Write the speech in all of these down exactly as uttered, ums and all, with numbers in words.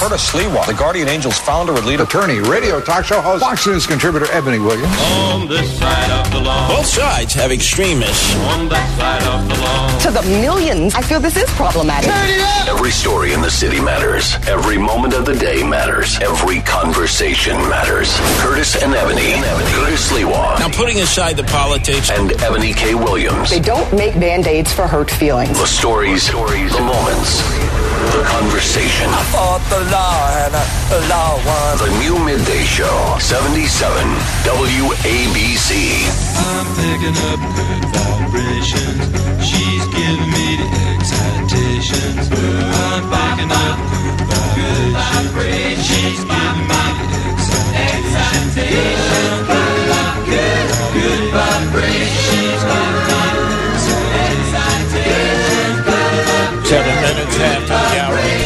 Curtis Sliwa, the Guardian Angels founder and lead attorney, radio talk show host, Fox News contributor Ebony Williams. On this side of the law. Both sides have extremists. On that side of the law. To the millions, I feel this is problematic. Every story in the city matters. Every moment of the day matters. Every conversation matters. Curtis and Ebony. Curtis Sliwa. Now, putting aside the politics. And Ebony K. Williams. They don't make Band-Aids for hurt feelings. The stories, the moments, the conversation. I fought the law and the law won. The new midday show, seventy-seven W A B C. I'm picking up good vibrations. She's giving me the excitations. I'm picking up good vibrations. She's giving me the excitations. Good, good vibrations. Seven minutes after the hour of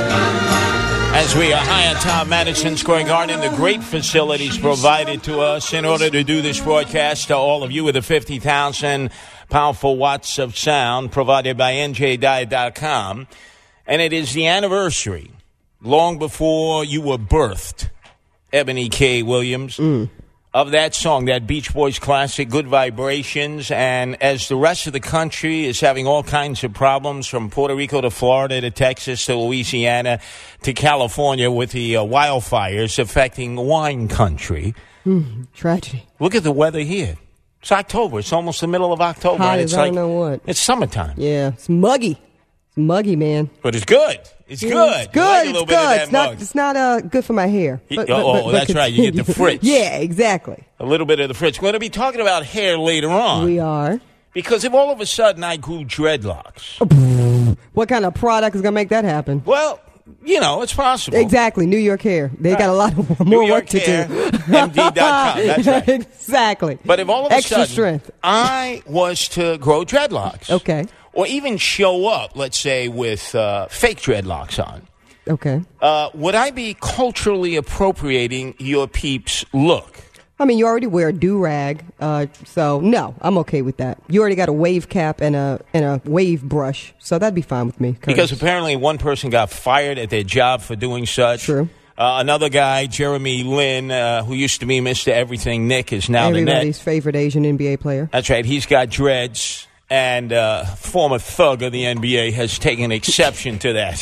twelve. As we are high on top Madison Square Garden, the great facilities provided to us in order to do this broadcast to all of you with the fifty thousand powerful watts of sound provided by N J Diet dot com. And it is the anniversary, long before you were birthed, Ebony K. Williams, mm. of that song, that Beach Boys classic, Good Vibrations. And as the rest of the country is having all kinds of problems, from Puerto Rico to Florida to Texas to Louisiana to California, with the uh, wildfires affecting wine country. Mm, tragedy. Look at the weather here. It's October. It's almost the middle of October. Hot and as it's I like, don't know what. It's summertime. Yeah, it's muggy. It's muggy, man. But it's good. It's yeah, good. It's good. Like it's good. It's not, it's not uh, good for my hair. But, but, oh, but, that's but right. You get the fritz. Yeah, exactly. A little bit of the fritz. We're going to be talking about hair later on. We are. Because if all of a sudden I grew dreadlocks. What kind of product is going to make that happen? Well, you know, it's possible. Exactly. New York Hair. They right. got a lot of more work to hair, do. M D dot com. That's right. Exactly. But if all of a Extra sudden strength. I was to grow dreadlocks. Okay. Or even show up, let's say, with uh, fake dreadlocks on. Okay. Uh, would I be culturally appropriating your peeps' look? I mean, you already wear a do-rag, uh, so no, I'm okay with that. You already got a wave cap and a and a wave brush, so that'd be fine with me. Curtis. Because apparently one person got fired at their job for doing such. True. Uh, another guy, Jeremy Lin, uh, who used to be Mister Everything Nick, is now the Nick. Everybody's favorite Asian N B A player. That's right. He's got dreads, and uh, former thug of the N B A has taken exception to that.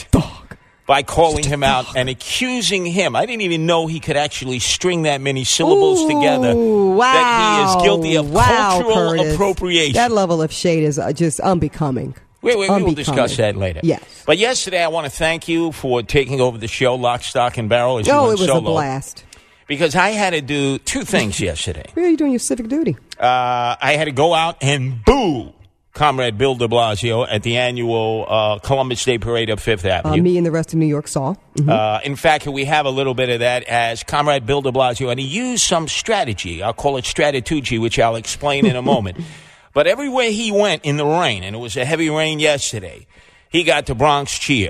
By calling him out and accusing him. I didn't even know he could actually string that many syllables Ooh, together. Wow. That he is guilty of wow, cultural Curtis. appropriation. That level of shade is uh, just unbecoming. Wait, wait, we will discuss that later. Yes. But yesterday, I want to thank you for taking over the show, Lock, Stock, and Barrel. As you oh, went it was solo, a blast. Because I had to do two things yesterday. Where are you doing your civic duty? Uh, I had to go out and boo Comrade Bill de Blasio at the annual uh, Columbus Day Parade up Fifth Avenue. Uh, me and the rest of New York saw. Mm-hmm. Uh, in fact, we have a little bit of that as Comrade Bill de Blasio, and he used some strategy. I'll call it strategy, which I'll explain in a moment. But everywhere he went in the rain, and it was a heavy rain yesterday, he got the Bronx cheer.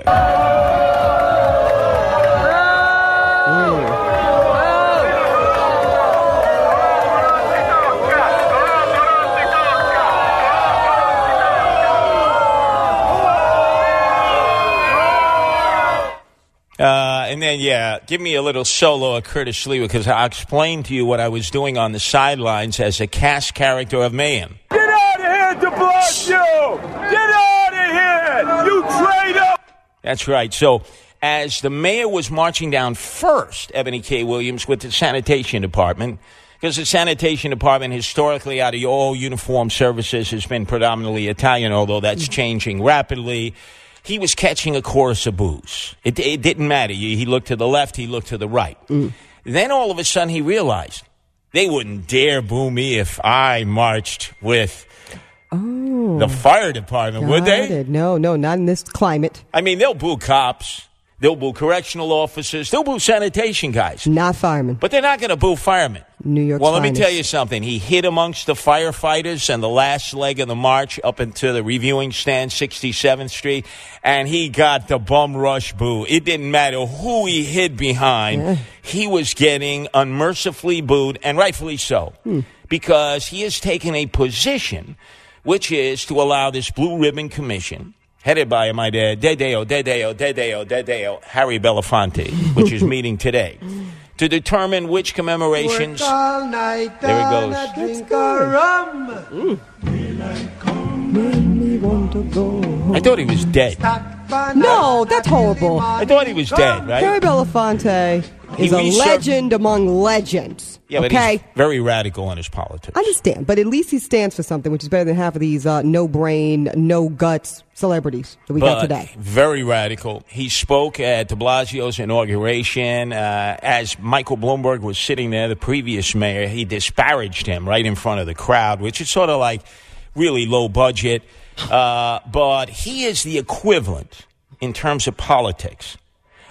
Uh, and then, yeah, give me a little solo of Curtis Sliwa, because I'll explain to you what I was doing on the sidelines as a cast character of Mayhem. Get out of here, de Blasio! Get out of here! You traitor! That's right. So, as the mayor was marching down first, Ebony K. Williams, with the sanitation department, because the sanitation department, historically, out of all uniformed services, has been predominantly Italian, although that's changing rapidly. He was catching a chorus of boos. It, it didn't matter. He looked to the left. He looked to the right. Mm. Then all of a sudden he realized they wouldn't dare boo me if I marched with oh, the fire department, would they? It. No, no, not in this climate. I mean, they'll boo cops. They'll boo correctional officers. They'll boo sanitation guys. Not firemen. But they're not going to boo firemen. New York Well, let finest. me tell you something. He hid amongst the firefighters and the last leg of the march up into the reviewing stand, sixty-seventh Street, and he got the bum rush boo. It didn't matter who he hid behind. Yeah. He was getting unmercifully booed, and rightfully so, hmm. because he has taken a position which is to allow this Blue Ribbon Commission headed by, might add, Dedeo, Dedeo, Dedeo, Dedeo, Harry Belafonte, which is meeting today, to determine which commemorations. Work all night there it goes. and drink a rum. Mm. I thought he was dead. No, that's horrible. I thought he was dead, right? Harry Belafonte is He a researched- legend among legends. Yeah, but okay? he's very radical in his politics. I understand, but at least he stands for something, which is better than half of these uh, no-brain, no-guts celebrities that we but got today. Very radical. He spoke at de Blasio's inauguration. Uh, as Michael Bloomberg was sitting there, the previous mayor, he disparaged him right in front of the crowd, which is sort of like really low budget. Uh, but he is the equivalent in terms of politics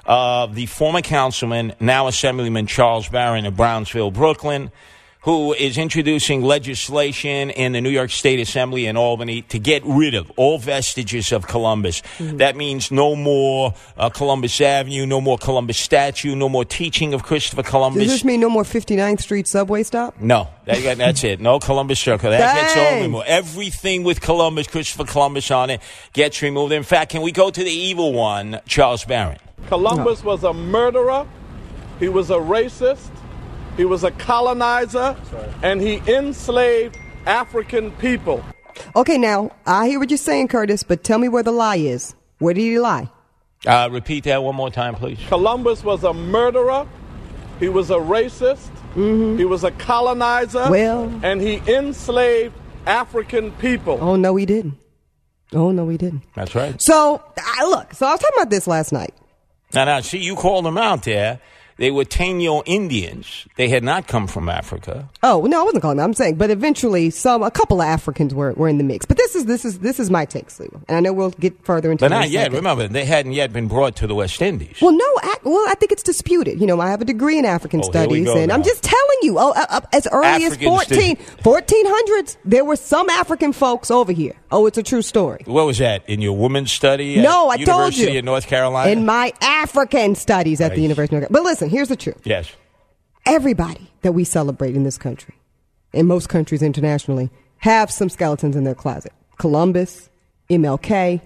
of the former councilman, now Assemblyman Charles Barron of Brownsville, Brooklyn, who is introducing legislation in the New York State Assembly in Albany to get rid of all vestiges of Columbus. Mm-hmm. That means no more uh, Columbus Avenue, no more Columbus statue, no more teaching of Christopher Columbus. Does this mean no more fifty-ninth Street subway stop? No, that, that's it. No Columbus Circle. That Dang. gets all removed. Everything with Columbus, Christopher Columbus on it, gets removed. In fact, can we go to the evil one, Charles Barron? Columbus was a murderer. He was a racist. He was a colonizer, and he enslaved African people. Okay, now, I hear what you're saying, Curtis, but tell me where the lie is. Where did he lie? Uh, repeat that one more time, please. Columbus was a murderer. He was a racist. Mm-hmm. He was a colonizer. Well, and he enslaved African people. Oh, no, he didn't. Oh, no, he didn't. That's right. So, I, look, so I was talking about this last night. Now, now, see, you called them out there. They were Taino Indians. They had not come from Africa. Oh, no, I wasn't calling them. I'm saying, but eventually, some a couple of Africans were, were in the mix. But this is this is this is my take, Sliwa, and I know we'll get further into. But it in not a yet. second. Remember, they hadn't yet been brought to the West Indies. Well, no, I, well, I think it's disputed. You know, I have a degree in African Oh, here we studies, go and now. I'm just telling you. Oh, uh, uh, as early Africans as fourteen, fourteen hundreds, there were some African folks over here. Oh, it's a true story. What was that in your women's study? At No, I told University you. of North Carolina. In my African studies at Nice. the University of North Carolina. But listen, here's the truth. Yes. Everybody that we celebrate in this country, in most countries internationally, have some skeletons in their closet. Columbus, M L K,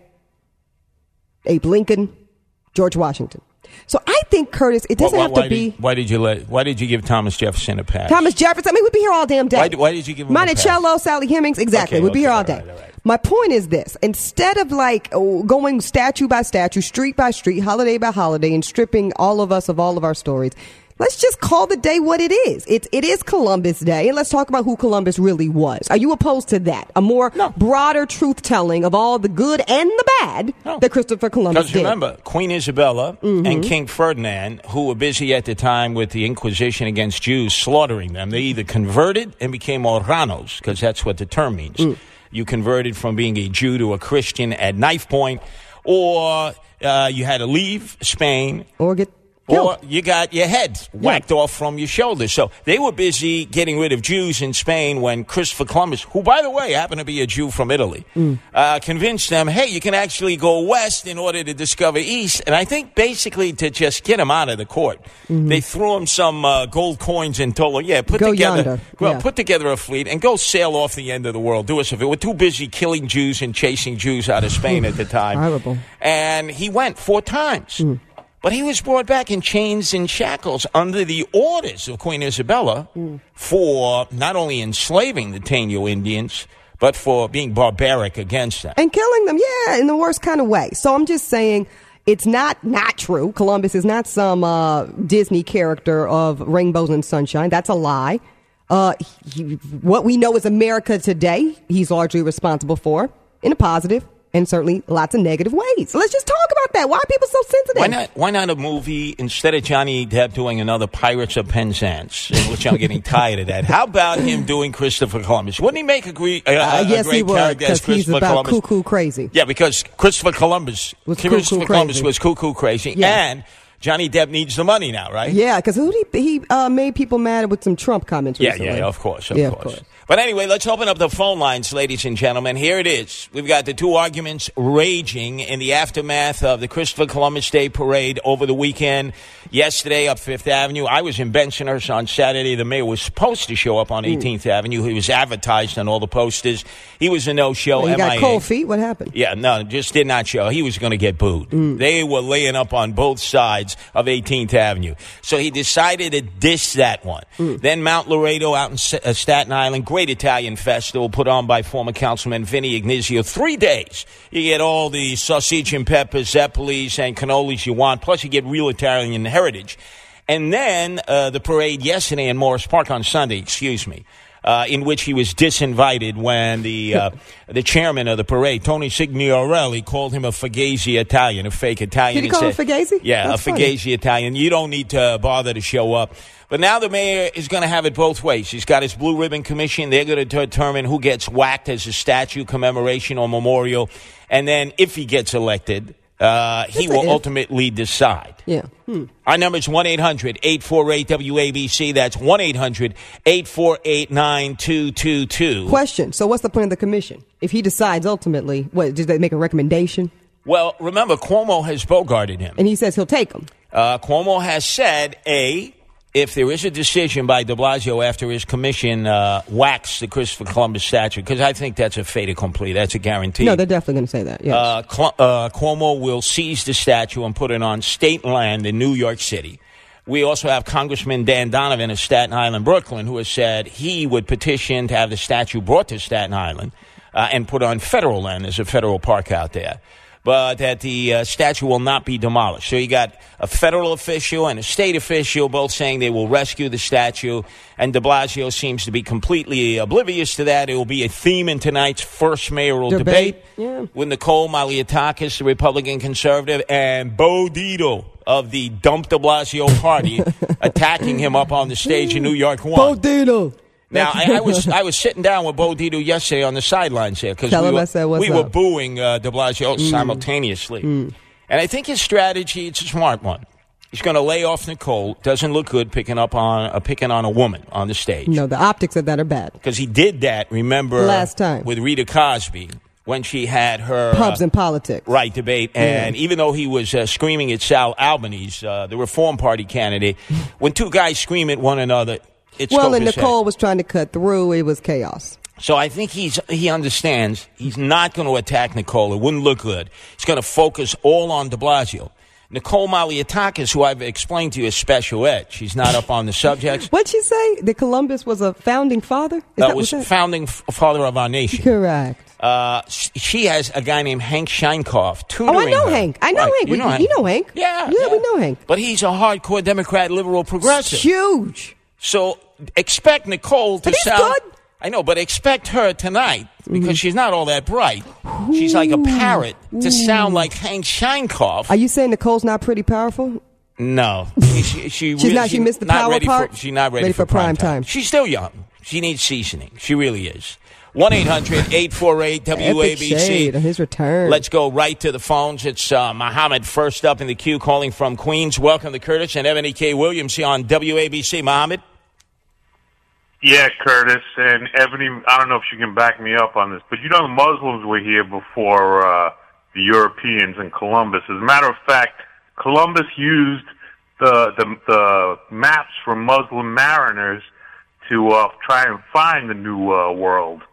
Abe Lincoln, George Washington. So I think, Curtis, it doesn't why, have to why be... Did, why did you let? Why did you give Thomas Jefferson a pass? Thomas Jefferson. I mean, we'd be here all damn day. Why, why did you give him a pass? Monticello, Sally Hemings. Exactly. Okay, we'd be okay, here all all day. right, all right. My point is this. Instead of like oh, going statue by statue, street by street, holiday by holiday, and stripping all of us of all of our stories, let's just call the day what it is. It's, it is Columbus Day, and let's talk about who Columbus really was. Are you opposed to that? A more No. broader truth-telling of all the good and the bad No. that Christopher Columbus Because did. remember, Queen Isabella Mm-hmm. and King Ferdinand, who were busy at the time with the Inquisition against Jews, slaughtering them, they either converted and became Marranos, because that's what the term means. Mm. You converted from being a Jew to a Christian at knife point, or uh, you had to leave Spain. Or get Or killed. you got your head whacked Yeah. off from your shoulders. So they were busy getting rid of Jews in Spain when Christopher Columbus, who, by the way, happened to be a Jew from Italy, Mm. uh, convinced them, hey, you can actually go west in order to discover east. And I think basically to just get him out of the court, Mm-hmm. they threw him some uh, gold coins and told him, yeah, put Go together, yonder. well, Yeah. put together a fleet and go sail off the end of the world. Do us a favor. We're too busy killing Jews and chasing Jews out of Spain at the time. Horrible. And he went four times. Mm. But he was brought back in chains and shackles under the orders of Queen Isabella Mm. for not only enslaving the Taino Indians, but for being barbaric against them. And killing them, yeah, in the worst kind of way. So I'm just saying it's not not true. Columbus is not some uh, Disney character of rainbows and sunshine. That's a lie. Uh, he, what we know is America today, he's largely responsible for in a positive and certainly lots of negative ways. So let's just talk about that. Why are people so sensitive? Why not? Why not a movie instead of Johnny Depp doing another Pirates of Penzance, in which I'm getting tired of that? How about him doing Christopher Columbus? Wouldn't he make a, gre- uh, uh, a yes, great he would, character as because he's Christopher about Columbus? cuckoo crazy. Yeah, because Christopher Columbus Was Christopher cuckoo Columbus crazy. was cuckoo crazy, Yeah. and Johnny Depp needs the money now, right? Yeah, because who he, he uh, made people mad with some Trump comments Yeah, recently. yeah, of course, of, yeah, course. of course. But anyway, let's open up the phone lines, ladies and gentlemen. Here it is. We've got the two arguments raging in the aftermath of the Christopher Columbus Day Parade over the weekend. Yesterday up Fifth Avenue. I was in Bensonhurst on Saturday. The mayor was supposed to show up on eighteenth mm. Avenue. He was advertised on all the posters. He was a no-show. Well, he M I A. got cold feet. What happened? Yeah, no, just did not show. He was going to get booed. Mm. They were laying up on both sides of eighteenth Avenue. So he decided to diss that one. Mm. Then Mount Laredo out in Staten Island, great Italian festival put on by former Councilman Vinny Ignazio. Three days. You get all the sausage and peppers, zeppelis, and cannolis you want, plus you get real Italian heritage. And then uh, the parade yesterday in Morris Park on Sunday, excuse me. Uh, in which he was disinvited when the uh, the chairman of the parade, Tony Signorelli, called him a Fugazi Italian, a fake Italian. Did he call him Fugazi? Yeah, That's a Fugazi Italian. You don't need to bother to show up. But now the mayor is going to have it both ways. He's got his Blue Ribbon Commission. They're going to determine who gets whacked as a statue, commemoration, or memorial. And then if he gets elected, uh, he will ultimately decide. Yeah. Hmm. Our number is one eight hundred eight four eight W A B C. That's one eight hundred eight four eight nine two two two. Question. So what's the point of the commission? If he decides ultimately, what, did they make a recommendation? Well, remember, Cuomo has bogarted him. And he says he'll take them. Uh, Cuomo has said, A, if there is a decision by de Blasio after his commission uh, whacks the Christopher Columbus statue, because I think that's a fait accompli, that's a guarantee. No, they're definitely going to say that, yes. Uh, Cl- uh, Cuomo will seize the statue and put it on state land in New York City. We also have Congressman Dan Donovan of Staten Island, Brooklyn, who has said he would petition to have the statue brought to Staten Island uh, and put on federal land. There's a federal park out there. But that the uh, statue will not be demolished. So you got a federal official and a state official both saying they will rescue the statue, and de Blasio seems to be completely oblivious to that. It will be a theme in tonight's first mayoral debate, debate yeah. with Nicole Malliotakis, the Republican conservative, and Bo Dietl of the Dump de Blasio party attacking him up on the stage in New York one. Bo Dietl. Now, I, I was I was sitting down with Bo Dietl yesterday on the sidelines here because we, were, said, we were booing uh, de Blasio mm. simultaneously. Mm. And I think his strategy, it's a smart one. He's going to lay off Nicole. Doesn't look good picking up on uh, picking on a woman on the stage. No, the optics of that are bad. Because he did that, remember, last time with Rita Cosby when she had her pubs uh, and politics right debate. And yeah. even though he was uh, screaming at Sal Albanese, uh, the Reform Party candidate, when two guys scream at one another, it's well, and head. Nicole was trying to cut through. It was chaos. So I think he's he understands he's not going to attack Nicole. It wouldn't look good. He's going to focus all on de Blasio. Nicole Malliotakis, who I've explained to you, is special ed. She's not up on the subjects. What'd she say? That Columbus was a founding father? Is that, that was that? founding f- father of our nation. Correct. Uh, she has a guy named Hank Scheinkoff tutoring Oh, I know her. Hank. I know right. Hank. You We, know Hank. You know Hank. Yeah, yeah. Yeah, we know Hank. But he's a hardcore Democrat, liberal, progressive. It's huge. So expect Nicole to but he's sound... good. I know, but expect her tonight, because mm-hmm. she's not all that bright. Ooh. She's like a parrot to Ooh. sound like Hank Scheinkoff. Are you saying Nicole's not pretty powerful? No. She, she, she she's really, not, she missed the not power ready part? For, she's not ready, ready for, for prime time. time. She's still young. She needs seasoning. She really is. one eight hundred eight four eight W A B C. Epic shade on his return. Let's go right to the phones. It's uh, Mohammed first up in the queue calling from Queens. Welcome to Curtis and Ebony K. Williams here on W A B C. Mohammed? Yeah, Curtis and Ebony, I don't know if you can back me up on this, but you know the Muslims were here before uh, the Europeans and Columbus. As a matter of fact, Columbus used the the, the maps from Muslim mariners to uh, try and find the New uh, World.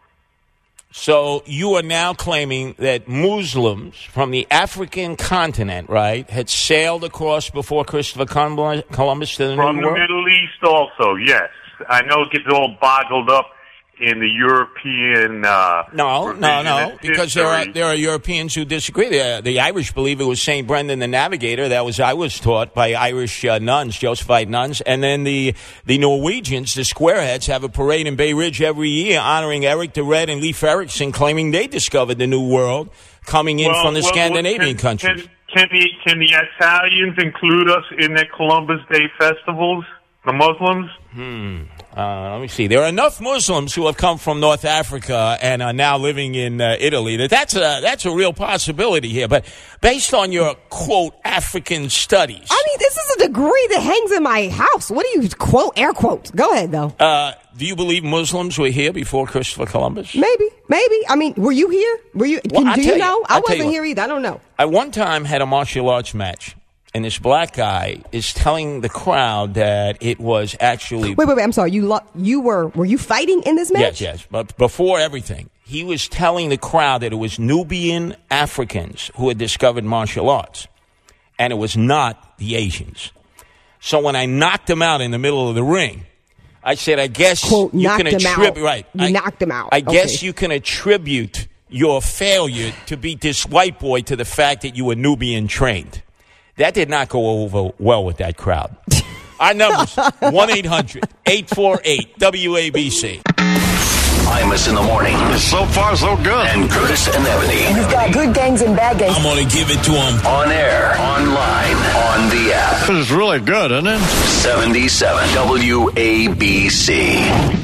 So you are now claiming that Muslims from the African continent, right, had sailed across before Christopher Columbus to the From New the World? Middle East also, yes. I know it gets all boggled up in the European uh No, no, no, because history. there are there are Europeans who disagree. The, the Irish believe it was Saint Brendan the Navigator. That was I was taught by Irish uh, nuns, Josephite nuns. And then the, the Norwegians, the Squareheads, have a parade in Bay Ridge every year honoring Eric the Red and Leif Erikson, claiming they discovered the New World, coming in well, from the well, Scandinavian well, can, countries. Can, can, the, can the Italians include us in their Columbus Day festivals? The Muslims? Hmm. Uh, let me see. There are enough Muslims who have come from North Africa and are now living in uh, Italy that that's a, that's a real possibility here. But based on your, quote, African studies. I mean, this is a degree that hangs in my house. What do you quote, air quotes? Go ahead, though. Uh, do you believe Muslims were here before Christopher Columbus? Maybe, maybe. I mean, were you here? Were you? Well, Can, do you you, know? I'll I wasn't you here either. I don't know. I one time had a martial arts match. And this black guy is telling the crowd that it was actually... Wait, wait, wait. I'm sorry. You lo- you were... Were you fighting in this match? Yes, yes. But before everything, he was telling the crowd that it was Nubian Africans who had discovered martial arts. And it was not the Asians. So when I knocked him out in the middle of the ring, I said, I guess Quote, you can attribute... Right. You I, knocked him out. I guess okay. you can attribute your failure to beat this white boy to the fact that you were Nubian trained. That did not go over well with that crowd. Our numbers, one eight hundred eight four eight W A B C. Imus in the morning. So far, so good. And Curtis and Ebony. You've got good gangs and bad gangs. I'm going to give it to them. On air, online, on the app. This is really good, isn't it? seventy-seven W A B C.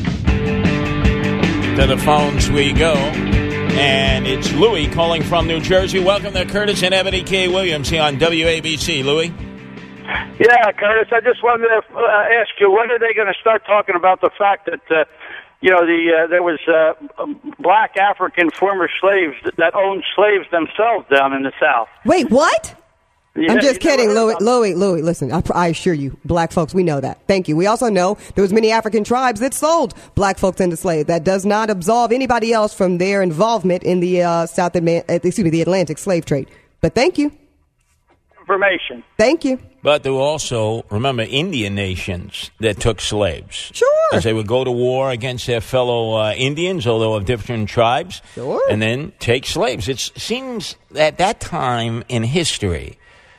To the phones we go. And it's Louis calling from New Jersey. Welcome to Curtis and Ebony K. Williams here on W A B C. Louis? Yeah, Curtis, I just wanted to uh, ask you, when are they going to start talking about the fact that, uh, you know, the uh, there was uh, black African former slaves that, that owned slaves themselves down in the South? Wait, what? Yeah, I'm just kidding, Louis. About- Louis, Louis, listen, I, I assure you, black folks, we know that. Thank you. We also know there was many African tribes that sold black folks into slaves. That does not absolve anybody else from their involvement in the uh, South, Atma- excuse me, the Atlantic slave trade. But thank you. Information. Thank you. But there were also, remember, Indian nations that took slaves. Sure. As they would go to war against their fellow uh, Indians, although of different tribes. Sure. And then take slaves. It seems at that time in history,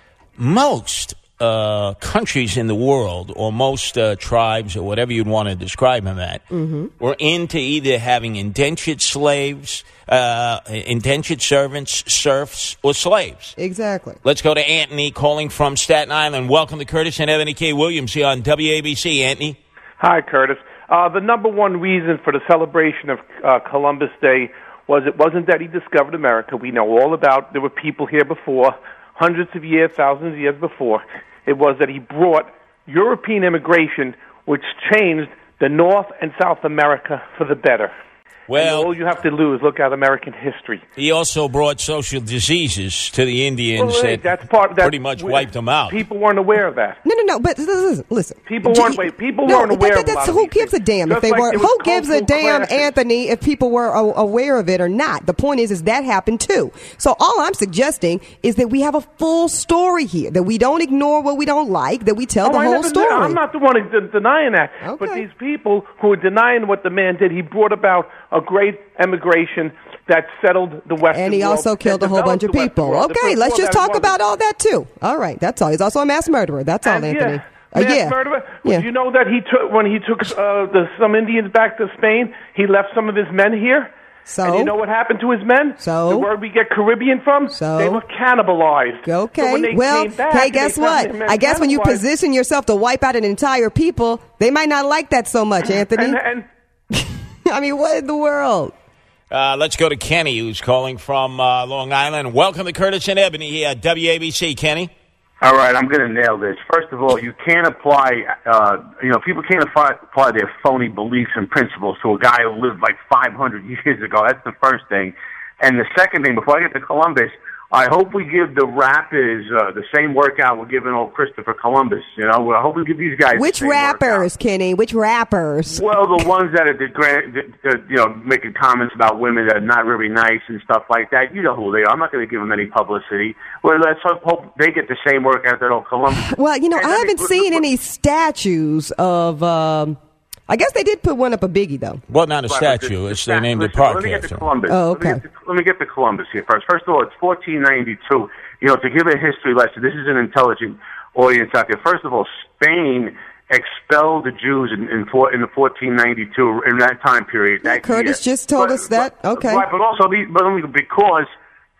most uh, countries in the world, or most uh, tribes, or whatever you'd want to describe them at, mm-hmm. were into either having indentured slaves, uh, indentured servants, serfs, or slaves. Exactly. Let's go to Anthony calling from Staten Island. Welcome to Curtis and Ebony K. Williams here on W A B C. Anthony? Hi, Curtis. Uh, the number one reason for the celebration of uh, Columbus Day was it wasn't that he discovered America. We know all about there were people here before, hundreds of years, thousands of years before. It was that he brought European immigration, which changed the North and South America for the better. Well, and all you have to do is look at American history. He also brought social diseases to the Indians well, wait, that that's part, that's, pretty much wiped them out. People weren't aware of that. No, no, no. But listen, listen. People weren't. Wait, people no, weren't aware that, of a lot that's, of Who these gives things. a damn Just if they like were? there was Who gives a cultural damn, clashes. Anthony, if people were a- aware of it or not? The point is, is that happened too. So all I'm suggesting is that we have a full story here. That we don't ignore what we don't like. That we tell Oh, the I whole never, story. I'm not the one who's denying that. Okay. But these people who are denying what the man did, he brought about a great emigration that settled the Western And he world, also killed a that whole bunch of developed the people. Western world. Okay, Before let's just that, it talk wasn't. about all that too. All right, that's all. He's also a mass murderer. That's all, And Anthony. Yeah. Uh, Mass yeah. murderer. Yeah. You know that he took when he took uh, the, some Indians back to Spain, he left some of his men here. So? And you know what happened to his men? So? The word we get Caribbean from? So? They were cannibalized. Okay. So when they well, came back, hey, and guess they found what? their men I guess when you cannibalized- position yourself to wipe out an entire people, they might not like that so much, Anthony. And, and I mean, what in the world? Uh, let's go to Kenny, who's calling from uh, Long Island. Welcome to Curtis and Ebony here at W A B C. Kenny? All right, I'm going to nail this. First of all, you can't apply, uh, you know, people can't apply, apply their phony beliefs and principles to a guy who lived like five hundred years ago. That's the first thing. And the second thing, before I get to Columbus, I hope we give the rappers uh, the same workout we're giving old Christopher Columbus. You know, I hope we give these guys Which the same rappers, workout. Kenny? Which rappers? Well, the ones that are, the, gra- the, the, you know, making comments about women that are not really nice and stuff like that. You know who they are. I'm not going to give them any publicity. Well, let's hope, hope they get the same workout that old Columbus. Well, you know, And I let me- haven't look- seen look- any statues of. Um, I guess they did put one up of Biggie, though. Well, not a Right, statue. but the- It's the they stat- named the listen, park Let me get after to him. Columbus. Oh, Let me okay. get to- Let me get to Columbus here first. First of all, it's fourteen ninety-two. You know, to give a history lesson, this is an intelligent audience out there. First of all, Spain expelled the Jews in in, four, in the fourteen ninety-two in that time period. That Curtis year. just told But- us that. but- Okay. Right, but also, the- but only because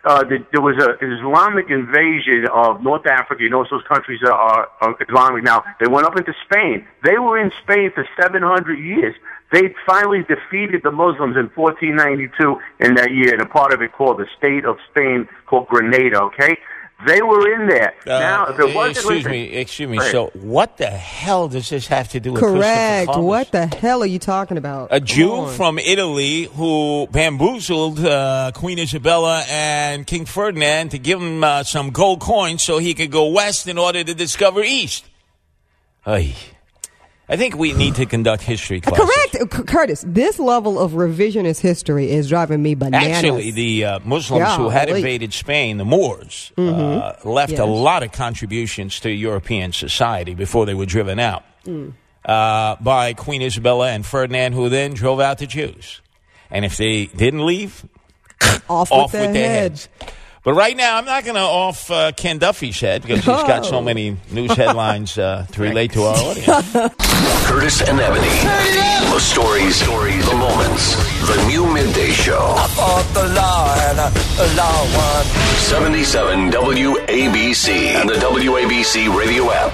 uh, the, there was a, an Islamic invasion of North Africa. You know, those countries are, are, are Islamic now. They went up into Spain. They were in Spain for seven hundred years. They finally defeated the Muslims in fourteen ninety-two in that year, and a part of it called the State of Spain, called Grenada, okay? They were in there. Uh, now, if it wasn't excuse listen, me, excuse me. right. So, what the hell does this have to do with Correct. Christopher Columbus? What the hell are you talking about? A Come Jew on. from Italy who bamboozled uh, Queen Isabella and King Ferdinand to give him uh, some gold coins so he could go west in order to discover east. Ay. I think we need to conduct history classes. Correct, C- Curtis. This level of revisionist history is driving me bananas. Actually, the uh, Muslims Yeah, who had really. invaded Spain, the Moors, Mhm. uh, left Yes. a lot of contributions to European society before they were driven out Mm. uh, by Queen Isabella and Ferdinand, who then drove out the Jews. And if they didn't leave, off, off with, with their their head. heads. But right now, I'm not going to off uh, Ken Duffy's head because he's got Oh. so many news headlines uh, to relate to our audience. Curtis and Ebony. The stories, the moments. The new midday show. I fought the law and I, the law won. seventy-seven W A B C and the W A B C radio app.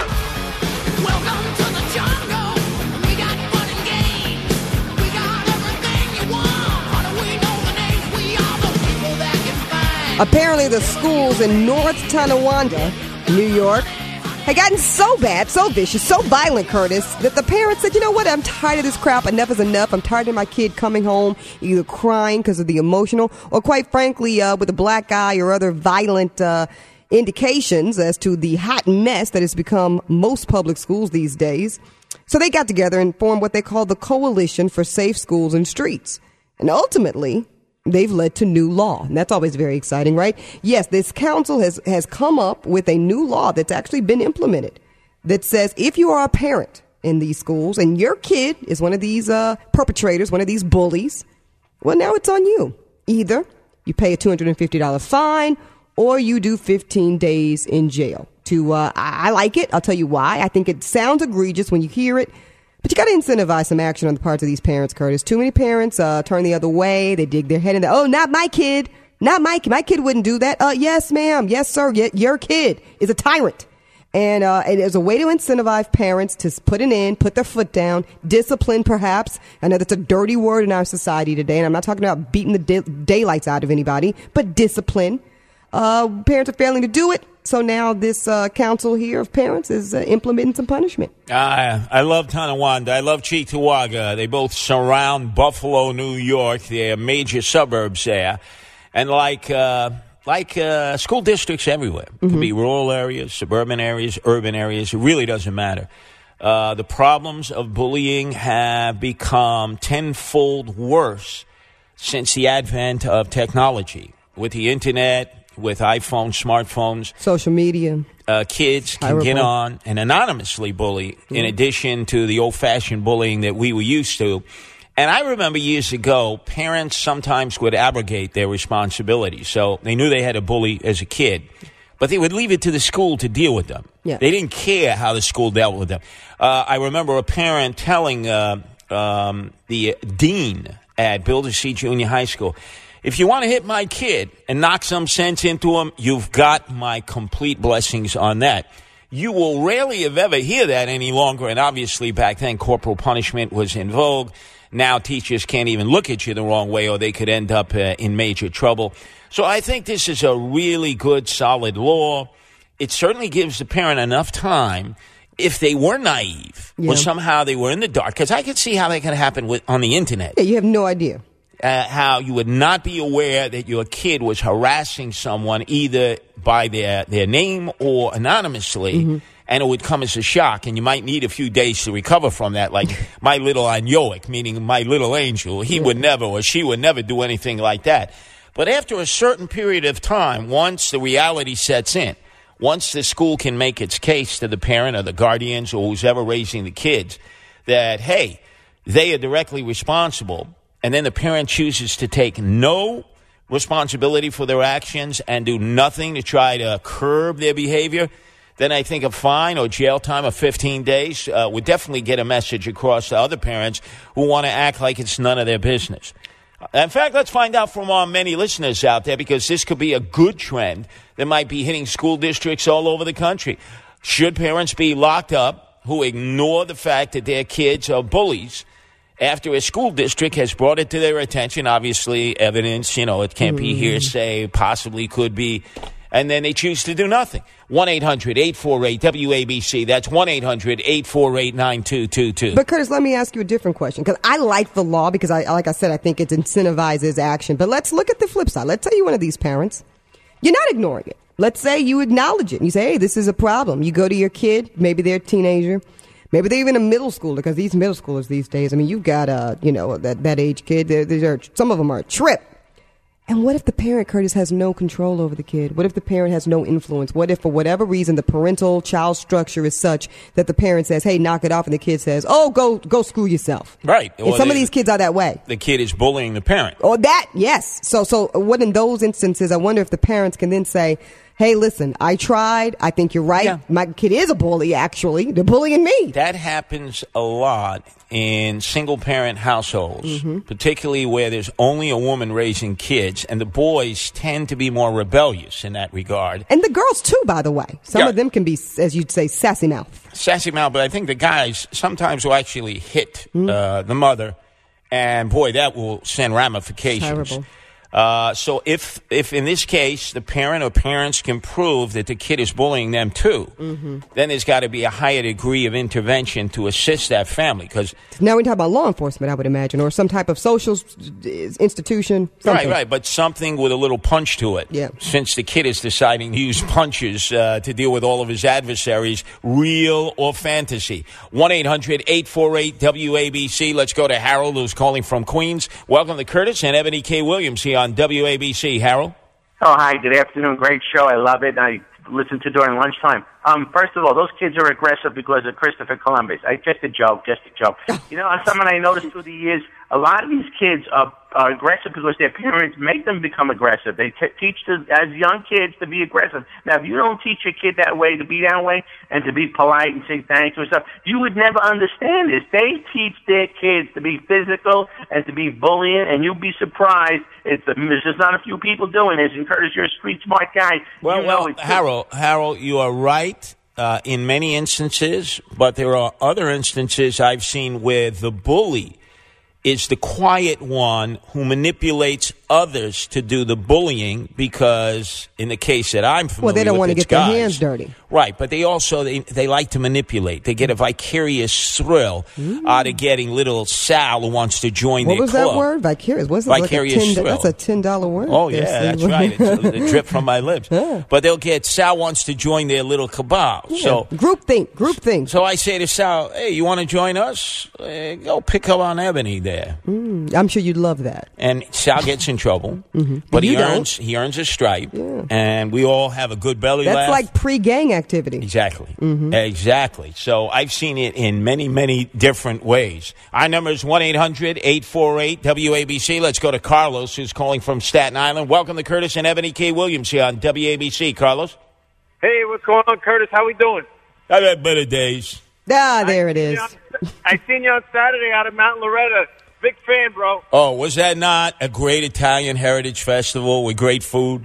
Welcome to the jungle. We got fun and games. We got everything you want. How do we know the names? We are the people that can find. Apparently, the schools in North Tonawanda, New York, had gotten so bad, so vicious, so violent, Curtis, that the parents said, you know what, I'm tired of this crap. Enough is enough. I'm tired of my kid coming home either crying because of the emotional or, quite frankly, uh, with a black eye or other violent uh, indications as to the hot mess that has become most public schools these days. So they got together and formed what they call the Coalition for Safe Schools and Streets. And ultimately, they've led to new law. And that's always very exciting, right? Yes, this council has, has come up with a new law that's actually been implemented that says if you are a parent in these schools and your kid is one of these uh, perpetrators, one of these bullies, well, now it's on you. Either you pay a two hundred fifty dollars fine or you do fifteen days in jail. To uh, I, I like it. I'll tell you why. I think it sounds egregious when you hear it. But you got to incentivize some action on the parts of these parents, Curtis. Too many parents uh, turn the other way. They dig their head in the, oh, not my kid. Not my kid. My kid wouldn't do that. Uh, yes, ma'am. Yes, sir. Y- your kid is a tyrant. And uh, it is a way to incentivize parents to put an end, put their foot down, discipline perhaps. I know that's a dirty word in our society today, and I'm not talking about beating the da- daylights out of anybody, but discipline. Uh, parents are failing to do it. So now this uh, council here of parents is uh, implementing some punishment. Uh, I love Tonawanda. I love Cheektowaga. They both surround Buffalo, New York. They're major suburbs there. And like uh, like uh, school districts everywhere. It Mm-hmm. could be rural areas, suburban areas, urban areas. It really doesn't matter. Uh, the problems of bullying have become tenfold worse since the advent of technology. With the internet, with iPhones, smartphones, social media, uh, kids can Terrible. get on and anonymously bully Mm. in addition to the old-fashioned bullying that we were used to. And I remember years ago, parents sometimes would abrogate their responsibility. So they knew they had a bully as a kid, but they would leave it to the school to deal with them. Yeah. They didn't care how the school dealt with them. Uh, I remember a parent telling uh, um, the dean at Builder C Junior High School, if you want to hit my kid and knock some sense into him, you've got my complete blessings on that. You will rarely, if ever, hear that any longer. And obviously, back then, corporal punishment was in vogue. Now, teachers can't even look at you the wrong way, or they could end up uh, in major trouble. So I think this is a really good, solid law. It certainly gives the parent enough time, if they were naive Yeah. or somehow they were in the dark, because I could see how that could happen with, on the internet. Yeah, you have no idea. Uh, how you would not be aware that your kid was harassing someone either by their, their name or anonymously, Mm-hmm. and it would come as a shock, and you might need a few days to recover from that, like my little Anyoic, meaning my little angel. He would never or she would never do anything like that. But after a certain period of time, once the reality sets in, once the school can make its case to the parent or the guardians or who's ever raising the kids that, hey, they are directly responsible, and then the parent chooses to take no responsibility for their actions and do nothing to try to curb their behavior, then I think a fine or jail time of fifteen days uh, would definitely get a message across to other parents who want to act like it's none of their business. In fact, let's find out from our many listeners out there, because this could be a good trend that might be hitting school districts all over the country. Should parents be locked up who ignore the fact that their kids are bullies after a school district has brought it to their attention? Obviously, evidence, you know, it can't be hearsay, possibly could be, and then they choose to do nothing. one eight hundred eight four eight W A B C. That's one eight hundred eight four eight nine two two two. But, Curtis, let me ask you a different question, because I like the law because, I, like I said, I think it incentivizes action. But let's look at the flip side. Let's say you're one of these parents. You're not ignoring it. Let's say you acknowledge it. And you say, hey, this is a problem. You go to your kid. Maybe they're a teenager. Maybe they're even a middle schooler, because these middle schoolers these days, I mean, you've got, uh, you know, that, that age kid. They're, they're, some of them are a trip. And what if the parent, Curtis, has no control over the kid? What if the parent has no influence? What if, for whatever reason, the parental child structure is such that the parent says, hey, knock it off, and the kid says, oh, go go screw yourself. Right. And Or some they- of these kids are that way. The kid is bullying the parent. Or that, yes. So, so what in those instances, I wonder if the parents can then say, hey, listen, I tried. I think you're right. Yeah. My kid is a bully, actually. They're bullying me. That happens a lot in single-parent households, Mm-hmm. particularly where there's only a woman raising kids, and the boys tend to be more rebellious in that regard. And the girls, too, by the way. Some Yeah. of them can be, as you'd say, sassy mouth. Sassy mouth, but I think the guys sometimes will actually hit Mm-hmm. uh, the mother, and boy, that will send ramifications. Terrible. Uh, so if if in this case the parent or parents can prove that the kid is bullying them too, Mm-hmm. then there's got to be a higher degree of intervention to assist that family. Because Now we talk about law enforcement, I would imagine, or some type of social s- institution. Something. right, right, but something with a little punch to it. Yeah. Since the kid is deciding to use punches uh, to deal with all of his adversaries, real or fantasy. one eight hundred eight four eight W A B C. Let's go to Harold, who's calling from Queens. Welcome to Curtis and Ebony K. Williams here on W A B C. Harold? Oh, hi. Good afternoon. Great show. I love it. I listen to during lunchtime. Um, first of all, those kids are aggressive because of Christopher Columbus. I, just a joke, just a joke. You know, something I noticed through the years, a lot of these kids are, are aggressive because their parents make them become aggressive. They t- teach the, as young kids to be aggressive. Now, if you don't teach your kid that way, to be that way, and to be polite and say thanks and stuff, you would never understand this. They teach their kids to be physical and to be bullying, and you'd be surprised. It's a, there's just not a few people doing this. And Curtis, you're a street smart guy. Well, you know well, it's Harold, Harold, you are right uh, in many instances, but there are other instances I've seen where the bully is the quiet one who manipulates others to do the bullying, because in the case that I'm familiar with, Well, they don't want to it's get their guys. hands dirty. Right, but they also, they, they like to manipulate. They get a vicarious thrill out of getting little Sal who wants to join What their was club. that word? Vicarious. What's it? Vicarious like a ten, thrill. That's a ten dollar word. Oh, there, yeah, Steve. that's right. It's a, a drip from my lips. But they'll get, Sal wants to join their little cabal. Yeah. So Group think, group think. So I say to Sal, hey, you want to join us? Uh, go pick up on Ebony there. Mm, I'm sure you'd love that. And Sal gets in trouble, Mm-hmm. but You he don't. earns he earns a stripe, and we all have a good belly That's laugh. like pre-gang activity. Exactly. Mm-hmm. Exactly. So I've seen it in many, many different ways. Our number is one eight hundred eight four eight W A B C. Let's go to Carlos, who's calling from Staten Island. Welcome to Curtis and Ebony K. Williams here on W A B C. Carlos? Hey, what's going on, Curtis? How we doing? I've had better days. Ah, there it is. I seen you on Saturday out of Mount Loretta. Big fan, bro. Oh, was that not a great Italian heritage festival with great food?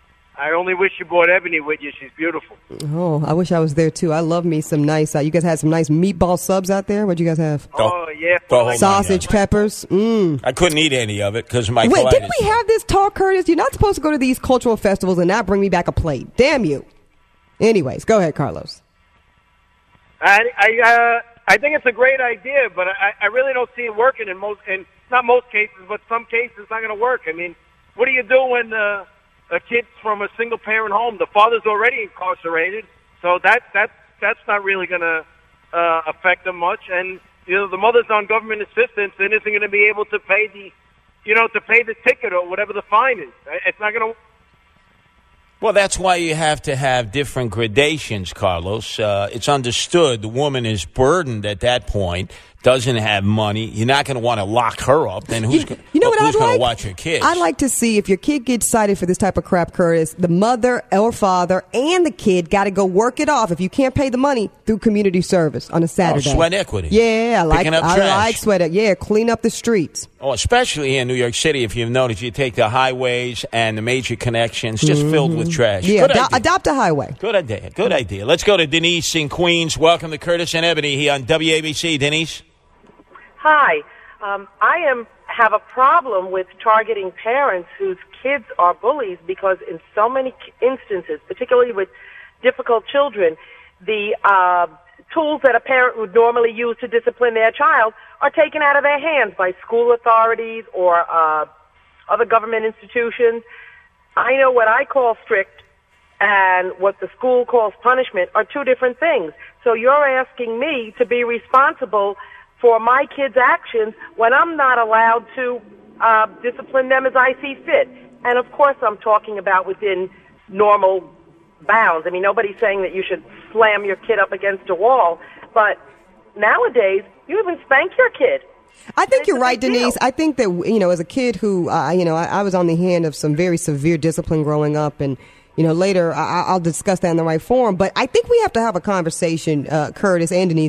I only wish you brought Ebony with you. She's beautiful. Oh, I wish I was there too. I love me some nice. Uh, you guys had some nice meatball subs out there. What'd you guys have? Oh, yeah. The whole Sausage, nine yards. peppers. Mm. I couldn't eat any of it because of my Wait, colitis. didn't we have this talk, Curtis? You're not supposed to go to these cultural festivals and not bring me back a plate. Damn you. Anyways, go ahead, Carlos. I I uh, I think it's a great idea, but I, I really don't see it working in most, in not most cases, but some cases it's not going to work. I mean, what do you do when uh, a kid's from a single parent home? The father's already incarcerated, so that that that's not really going to uh, affect them much. And you know, the mother's on government assistance and isn't going to be able to pay the, you know, to pay the ticket or whatever the fine is. It's not going to. Well, that's why you have to have different gradations, Carlos. Uh, it's understood the woman is burdened at that point doesn't have money, you're not going to want to lock her up. Then who's, you, you know what who's I'd going like? to watch your kids? I'd like to see if your kid gets cited for this type of crap, Curtis, the mother or father and the kid got to go work it off if you can't pay the money through community service on a Saturday. Oh, sweat equity. Yeah, I like Picking up I trash. like sweat equity. Yeah, clean up the streets. Oh, especially here in New York City, if you've noticed, you take the highways and the major connections just Mm-hmm. filled with trash. Yeah, Good ado- idea. adopt a highway. Good idea. Good idea. Let's go to Denise in Queens. Welcome to Curtis and Ebony here on W A B C. Denise? Hi. Um, I am have a problem with targeting parents whose kids are bullies because in so many instances, particularly with difficult children, the uh, tools that a parent would normally use to discipline their child are taken out of their hands by school authorities or uh, other government institutions. I know what I call strict and what the school calls punishment are two different things. So you're asking me to be responsible for my kids' actions when I'm not allowed to uh, discipline them as I see fit. And, of course, I'm talking about within normal bounds. I mean, nobody's saying that you should slam your kid up against a wall. But nowadays, you even spank your kid. I think you're right, Denise. I think that, you know, as a kid who, uh, you know, I, I was on the hand of some very severe discipline growing up, and, you know, later I, I'll discuss that in the right forum. But I think we have to have a conversation, uh, Curtis and Denise,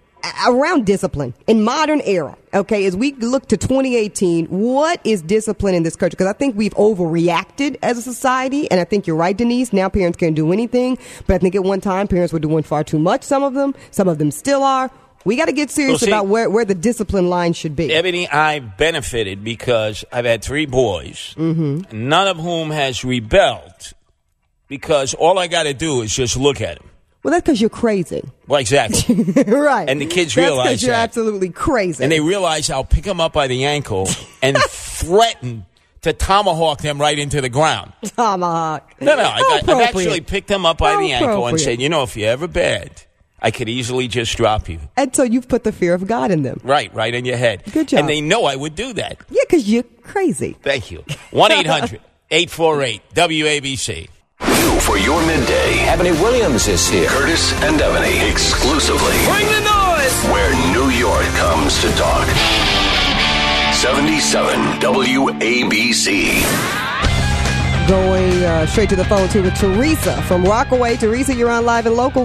around discipline in modern era. Okay, as we look to twenty eighteen, what is discipline in this country? Because I think we've overreacted as a society, and I think you're right, Denise. Now parents can't do anything, but I think at one time parents were doing far too much. Some of them, some of them still are. We got to get serious Well, see, about where, where the discipline line should be. Ebony, I benefited because I've had three boys, Mm-hmm. none of whom has rebelled because all I got to do is just look at them. Well, that's because you're crazy. Well, exactly. Right. And the kids That's realize 'cause you're that. absolutely crazy. And they realize I'll pick them up by the ankle and threaten to tomahawk them right into the ground. Tomahawk. No, no, How I, I've appropriate. actually picked them up by How the ankle and appropriate. said, you know, if you're ever bad, I could easily just drop you. And so you've put the fear of God in them. Right, right in your head. Good job. And they know I would do that. Yeah, because you're crazy. Thank you. one eight hundred eight four eight W A B C. For your midday, Ebony Williams is here. Curtis and Ebony exclusively. Bring the noise! Where New York comes to talk. seventy-seven W A B C. Going uh, straight to the phone to Teresa from Rockaway. Teresa, you're on Live and Local.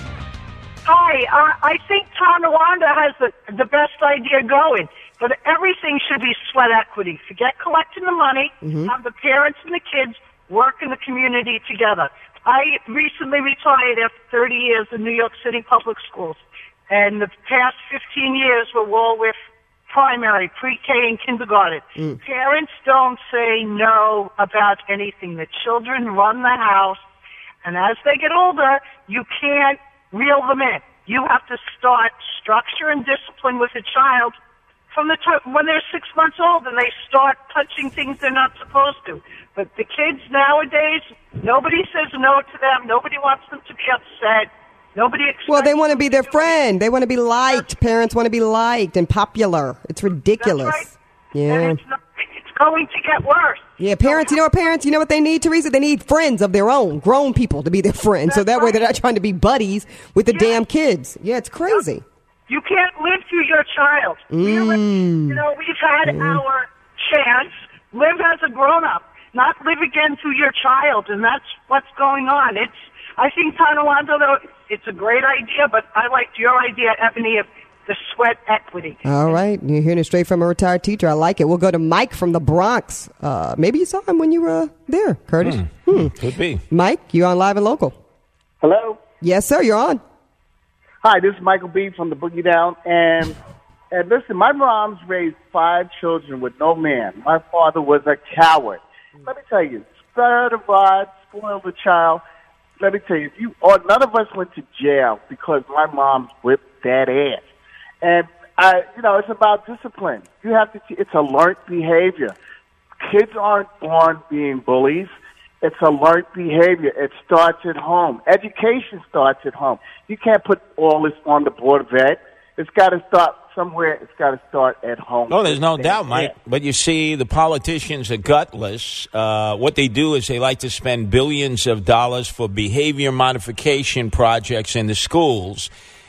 Hi, uh, I think Tonawanda has the, the best idea going, but everything should be sweat equity. Forget collecting the money, Mhm. have the parents and the kids work in the community together. I recently retired after thirty years in New York City public schools, and the past fifteen years were all with primary, pre-K, and kindergarten. Mm. Parents don't say no about anything. The children run the house, and as they get older, you can't reel them in. You have to start structure and discipline with a child from the time when they're six months old and they start touching things they're not supposed to. But the kids nowadays, nobody says no to them. Nobody wants them to be upset. Nobody expects Well, they want to be their friend. They want to be liked. Parents want to be liked and popular. It's ridiculous. That's Yeah. And it's, not, it's going to get worse. Yeah, parents, you know what parents, you know what they need, Teresa? They need friends of their own, grown people to be their friends. So that way they're not trying to be buddies with the damn kids. Yeah, it's crazy. You can't live through your child. We are- Mm. You know, we've had our chance. Live as a grown-up, not live again through your child, and that's what's going on. It's. I think Tonawanda, though, it's a great idea, but I liked your idea, Ebony, of the sweat equity. All right. You're hearing it straight from a retired teacher. I like it. We'll go to Mike from the Bronx. Uh, maybe you saw him when you were uh, there, Curtis. Hmm. Could be. Mike, you're on Live and Local. Hello? Yes, sir. You're on. Hi, this is Michael B. from the Boogie Down. And, and listen, my mom's raised five children with no man. My father was a coward. Let me tell you, spur the rod, spoil the child. Let me tell you, if you, or none of us went to jail because my mom whipped that ass. And, I, you know, it's about discipline. You have to, it's a learned behavior. Kids aren't born being bullies. It's a learned behavior. It starts at home. Education starts at home. You can't put all this on the Board of Ed. It's got to start somewhere. It's got to start at home. No, there's no doubt, Mike. But you see, the politicians are gutless. Uh, what they do is they like to spend billions of dollars for behavior modification projects in the schools.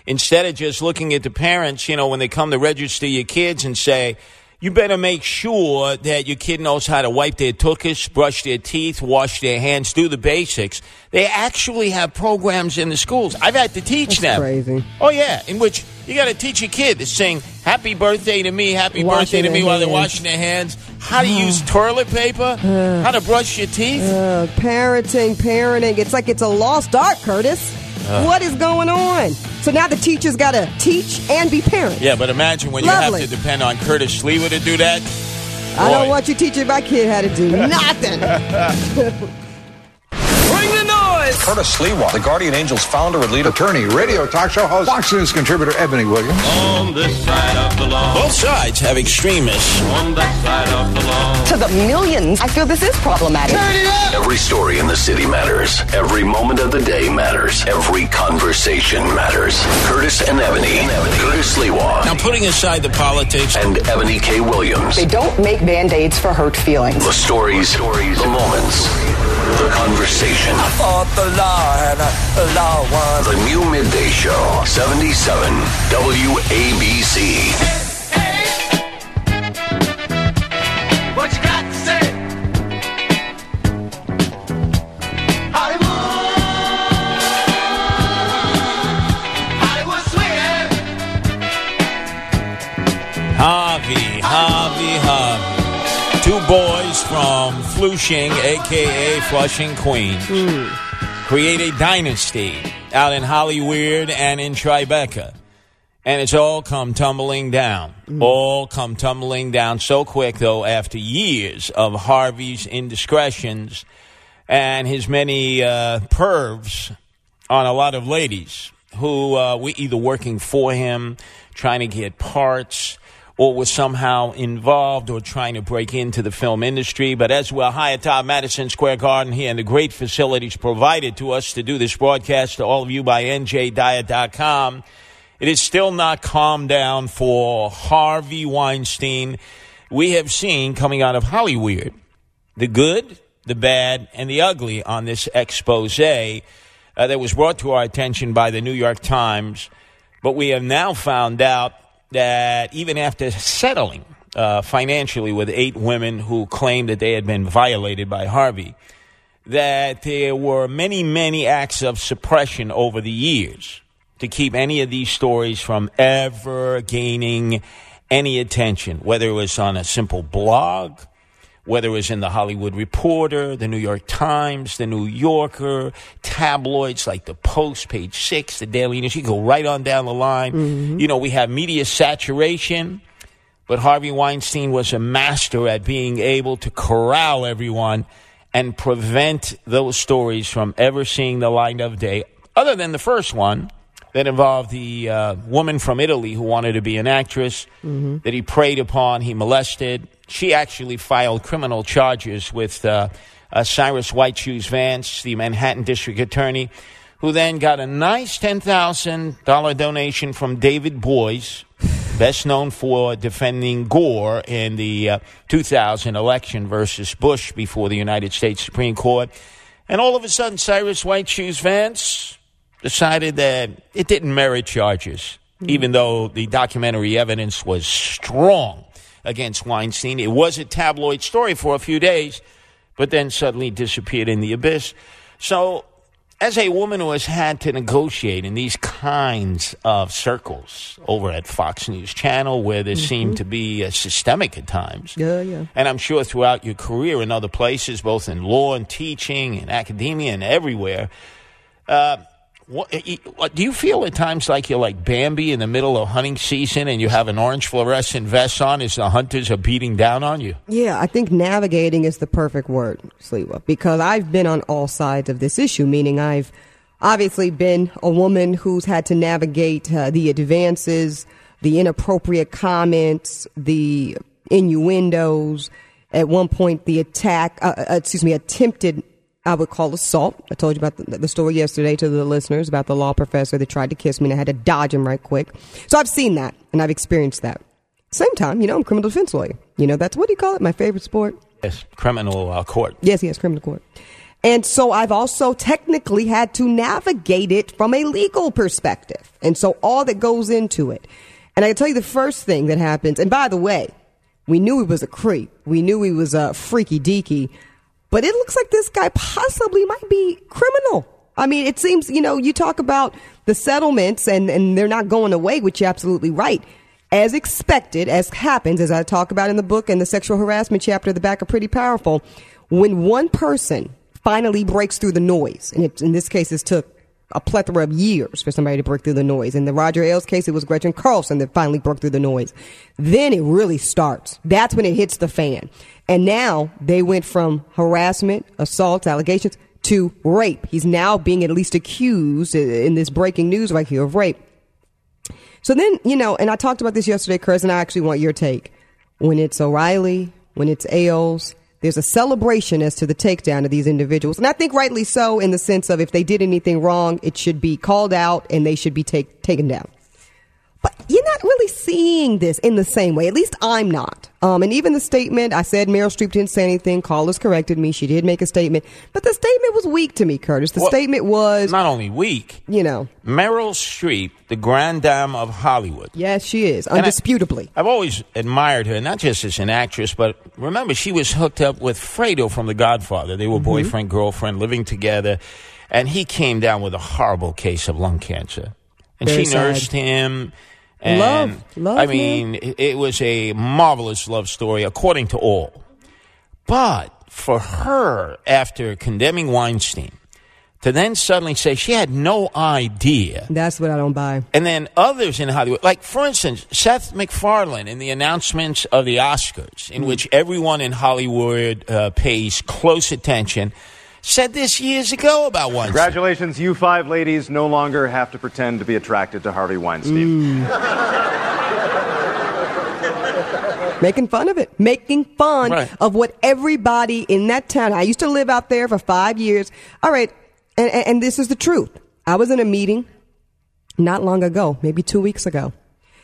instead of just looking at the parents, you know, when they come to register your kids and say, you better make sure that your kid knows how to wipe their tuchus, brush their teeth, wash their hands, do the basics. They actually have programs in the schools. I've had to teach That's them. crazy. Oh, yeah, in which you got to teach your kid to sing happy birthday to me, happy Washing birthday to me their while they're hands. washing their hands, how to use toilet paper, how to brush your teeth. Uh, parenting, parenting. It's like it's a lost art, Curtis. Uh. What is going on? So now the teacher's got to teach and be parent. Yeah, but imagine when Lovely. you have to depend on Curtis Lewa to do that. I don't Boy. want you teaching my kid how to do nothing. Bring the noise! Curtis Lewa, the Guardian Angels founder and leader. Attorney, radio talk show host, Fox News contributor Ebony Williams. On this side of the law. Both sides have extremists. On that side of the law. To the millions, I feel this is problematic. Every story in the city matters. Every moment of the day matters. Every conversation matters. Curtis and Ebony. Curtis Lewa. Now, putting aside the politics. And Ebony K. Williams. They don't make Band-Aids for hurt feelings. The stories, the moments, the conversation. I fought the law and the law won. The new midday show, seventy-seven W A B C. What you got to say? Hollywood. Hollywood swinging. Harvey, Harvey, Harvey. Two boys from Flushing, a k a. Flushing, Queens, mm. create a dynasty out in Hollywood and in Tribeca. And it's all come tumbling down. Mm. All come tumbling down so quick, though, after years of Harvey's indiscretions and his many uh, pervs on a lot of ladies who uh, were either working for him, trying to get parts, or was somehow involved or trying to break into the film industry. But as we're high atop Madison Square Garden here and the great facilities provided to us to do this broadcast to all of you by N J Diet dot com, it is still not calmed down for Harvey Weinstein. We have seen coming out of Hollywood the good, the bad, and the ugly on this expose uh, that was brought to our attention by the New York Times. But we have now found out that even after settling uh, financially with eight women who claimed that they had been violated by Harvey, that there were many, many acts of suppression over the years to keep any of these stories from ever gaining any attention, whether it was on a simple blog, whether it was in the Hollywood Reporter, the New York Times, the New Yorker, tabloids like the Post, Page Six, the Daily News. You go right on down the line. Mm-hmm. You know, we have media saturation, but Harvey Weinstein was a master at being able to corral everyone and prevent those stories from ever seeing the light of day, other than the first one that involved the uh, woman from Italy who wanted to be an actress, mm-hmm. that he preyed upon, he molested. She actually filed criminal charges with uh, uh, Cyrus White Shoes Vance, the Manhattan District Attorney, who then got a nice ten thousand dollars donation from David Boies, best known for defending Gore in the uh, two thousand election versus Bush before the United States Supreme Court. And all of a sudden, Cyrus White Shoes Vance decided that it didn't merit charges, mm-hmm. even though the documentary evidence was strong against Weinstein. It was a tabloid story for a few days, but then suddenly disappeared in the abyss. So as a woman who has had to negotiate in these kinds of circles over at Fox News Channel, where there mm-hmm. seemed to be uh, systemic at times, yeah, yeah. and I'm sure throughout your career in other places, both in law and teaching and academia and everywhere, uh, What, do you feel at times like you're like Bambi in the middle of hunting season and you have an orange fluorescent vest on as the hunters are beating down on you? Yeah, I think navigating is the perfect word, Sliwa, because I've been on all sides of this issue, meaning I've obviously been a woman who's had to navigate uh, the advances, the inappropriate comments, the innuendos, at one point the attack, uh, uh, excuse me, attempted I would call assault. I told you about the, the story yesterday to the listeners about the law professor that tried to kiss me and I had to dodge him right quick. So I've seen that and I've experienced that. Same time, you know, I'm a criminal defense lawyer. You know, that's what do you call it? My favorite sport? Yes, criminal uh, court. Yes, yes, criminal court. And so I've also technically had to navigate it from a legal perspective. And so all that goes into it. And I can tell you the first thing that happens. And by the way, we knew he was a creep. We knew he was a freaky deaky. But it looks like this guy possibly might be criminal. I mean, it seems, you know, you talk about the settlements and, and they're not going away, which you're absolutely right. As expected, as happens, as I talk about in the book and the sexual harassment chapter at the back are pretty powerful. When one person finally breaks through the noise, and it, in this case, it took a plethora of years for somebody to break through the noise. In the Roger Ailes case, it was Gretchen Carlson that finally broke through the noise. Then it really starts. That's when it hits the fan. And now they went from harassment, assault, allegations to rape. He's now being at least accused in this breaking news right here of rape. So then, you know, and I talked about this yesterday, Chris, and I actually want your take. When it's O'Reilly, when it's Ailes, there's a celebration as to the takedown of these individuals. And I think rightly so, in the sense of if they did anything wrong, it should be called out and they should be take, taken down. But you're not really seeing this in the same way. At least I'm not. Um, and even the statement, I said Meryl Streep didn't say anything. Callers corrected me. She did make a statement. But the statement was weak to me, Curtis. The well, statement was... Not only weak. You know. Meryl Streep, the grande dame of Hollywood. Yes, she is. Undisputably. I, I've always admired her, not just as an actress, but remember, she was hooked up with Fredo from The Godfather. They were mm-hmm. boyfriend, girlfriend, living together. And he came down with a horrible case of lung cancer. And Very she sad. nursed him. And, love, love. I mean, man. it was a marvelous love story, according to all. But for her, after condemning Weinstein, to then suddenly say she had no idea. That's what I don't buy. And then others in Hollywood, like, for instance, Seth MacFarlane in the announcements of the Oscars, in mm. which everyone in Hollywood uh, pays close attention, said this years ago about Weinstein. Congratulations, you five ladies no longer have to pretend to be attracted to Harvey Weinstein. Mm. Making fun of it. Making fun right. of what everybody in that town. I used to live out there for five years. All right, and, and, and this is the truth. I was in a meeting not long ago, maybe two weeks ago.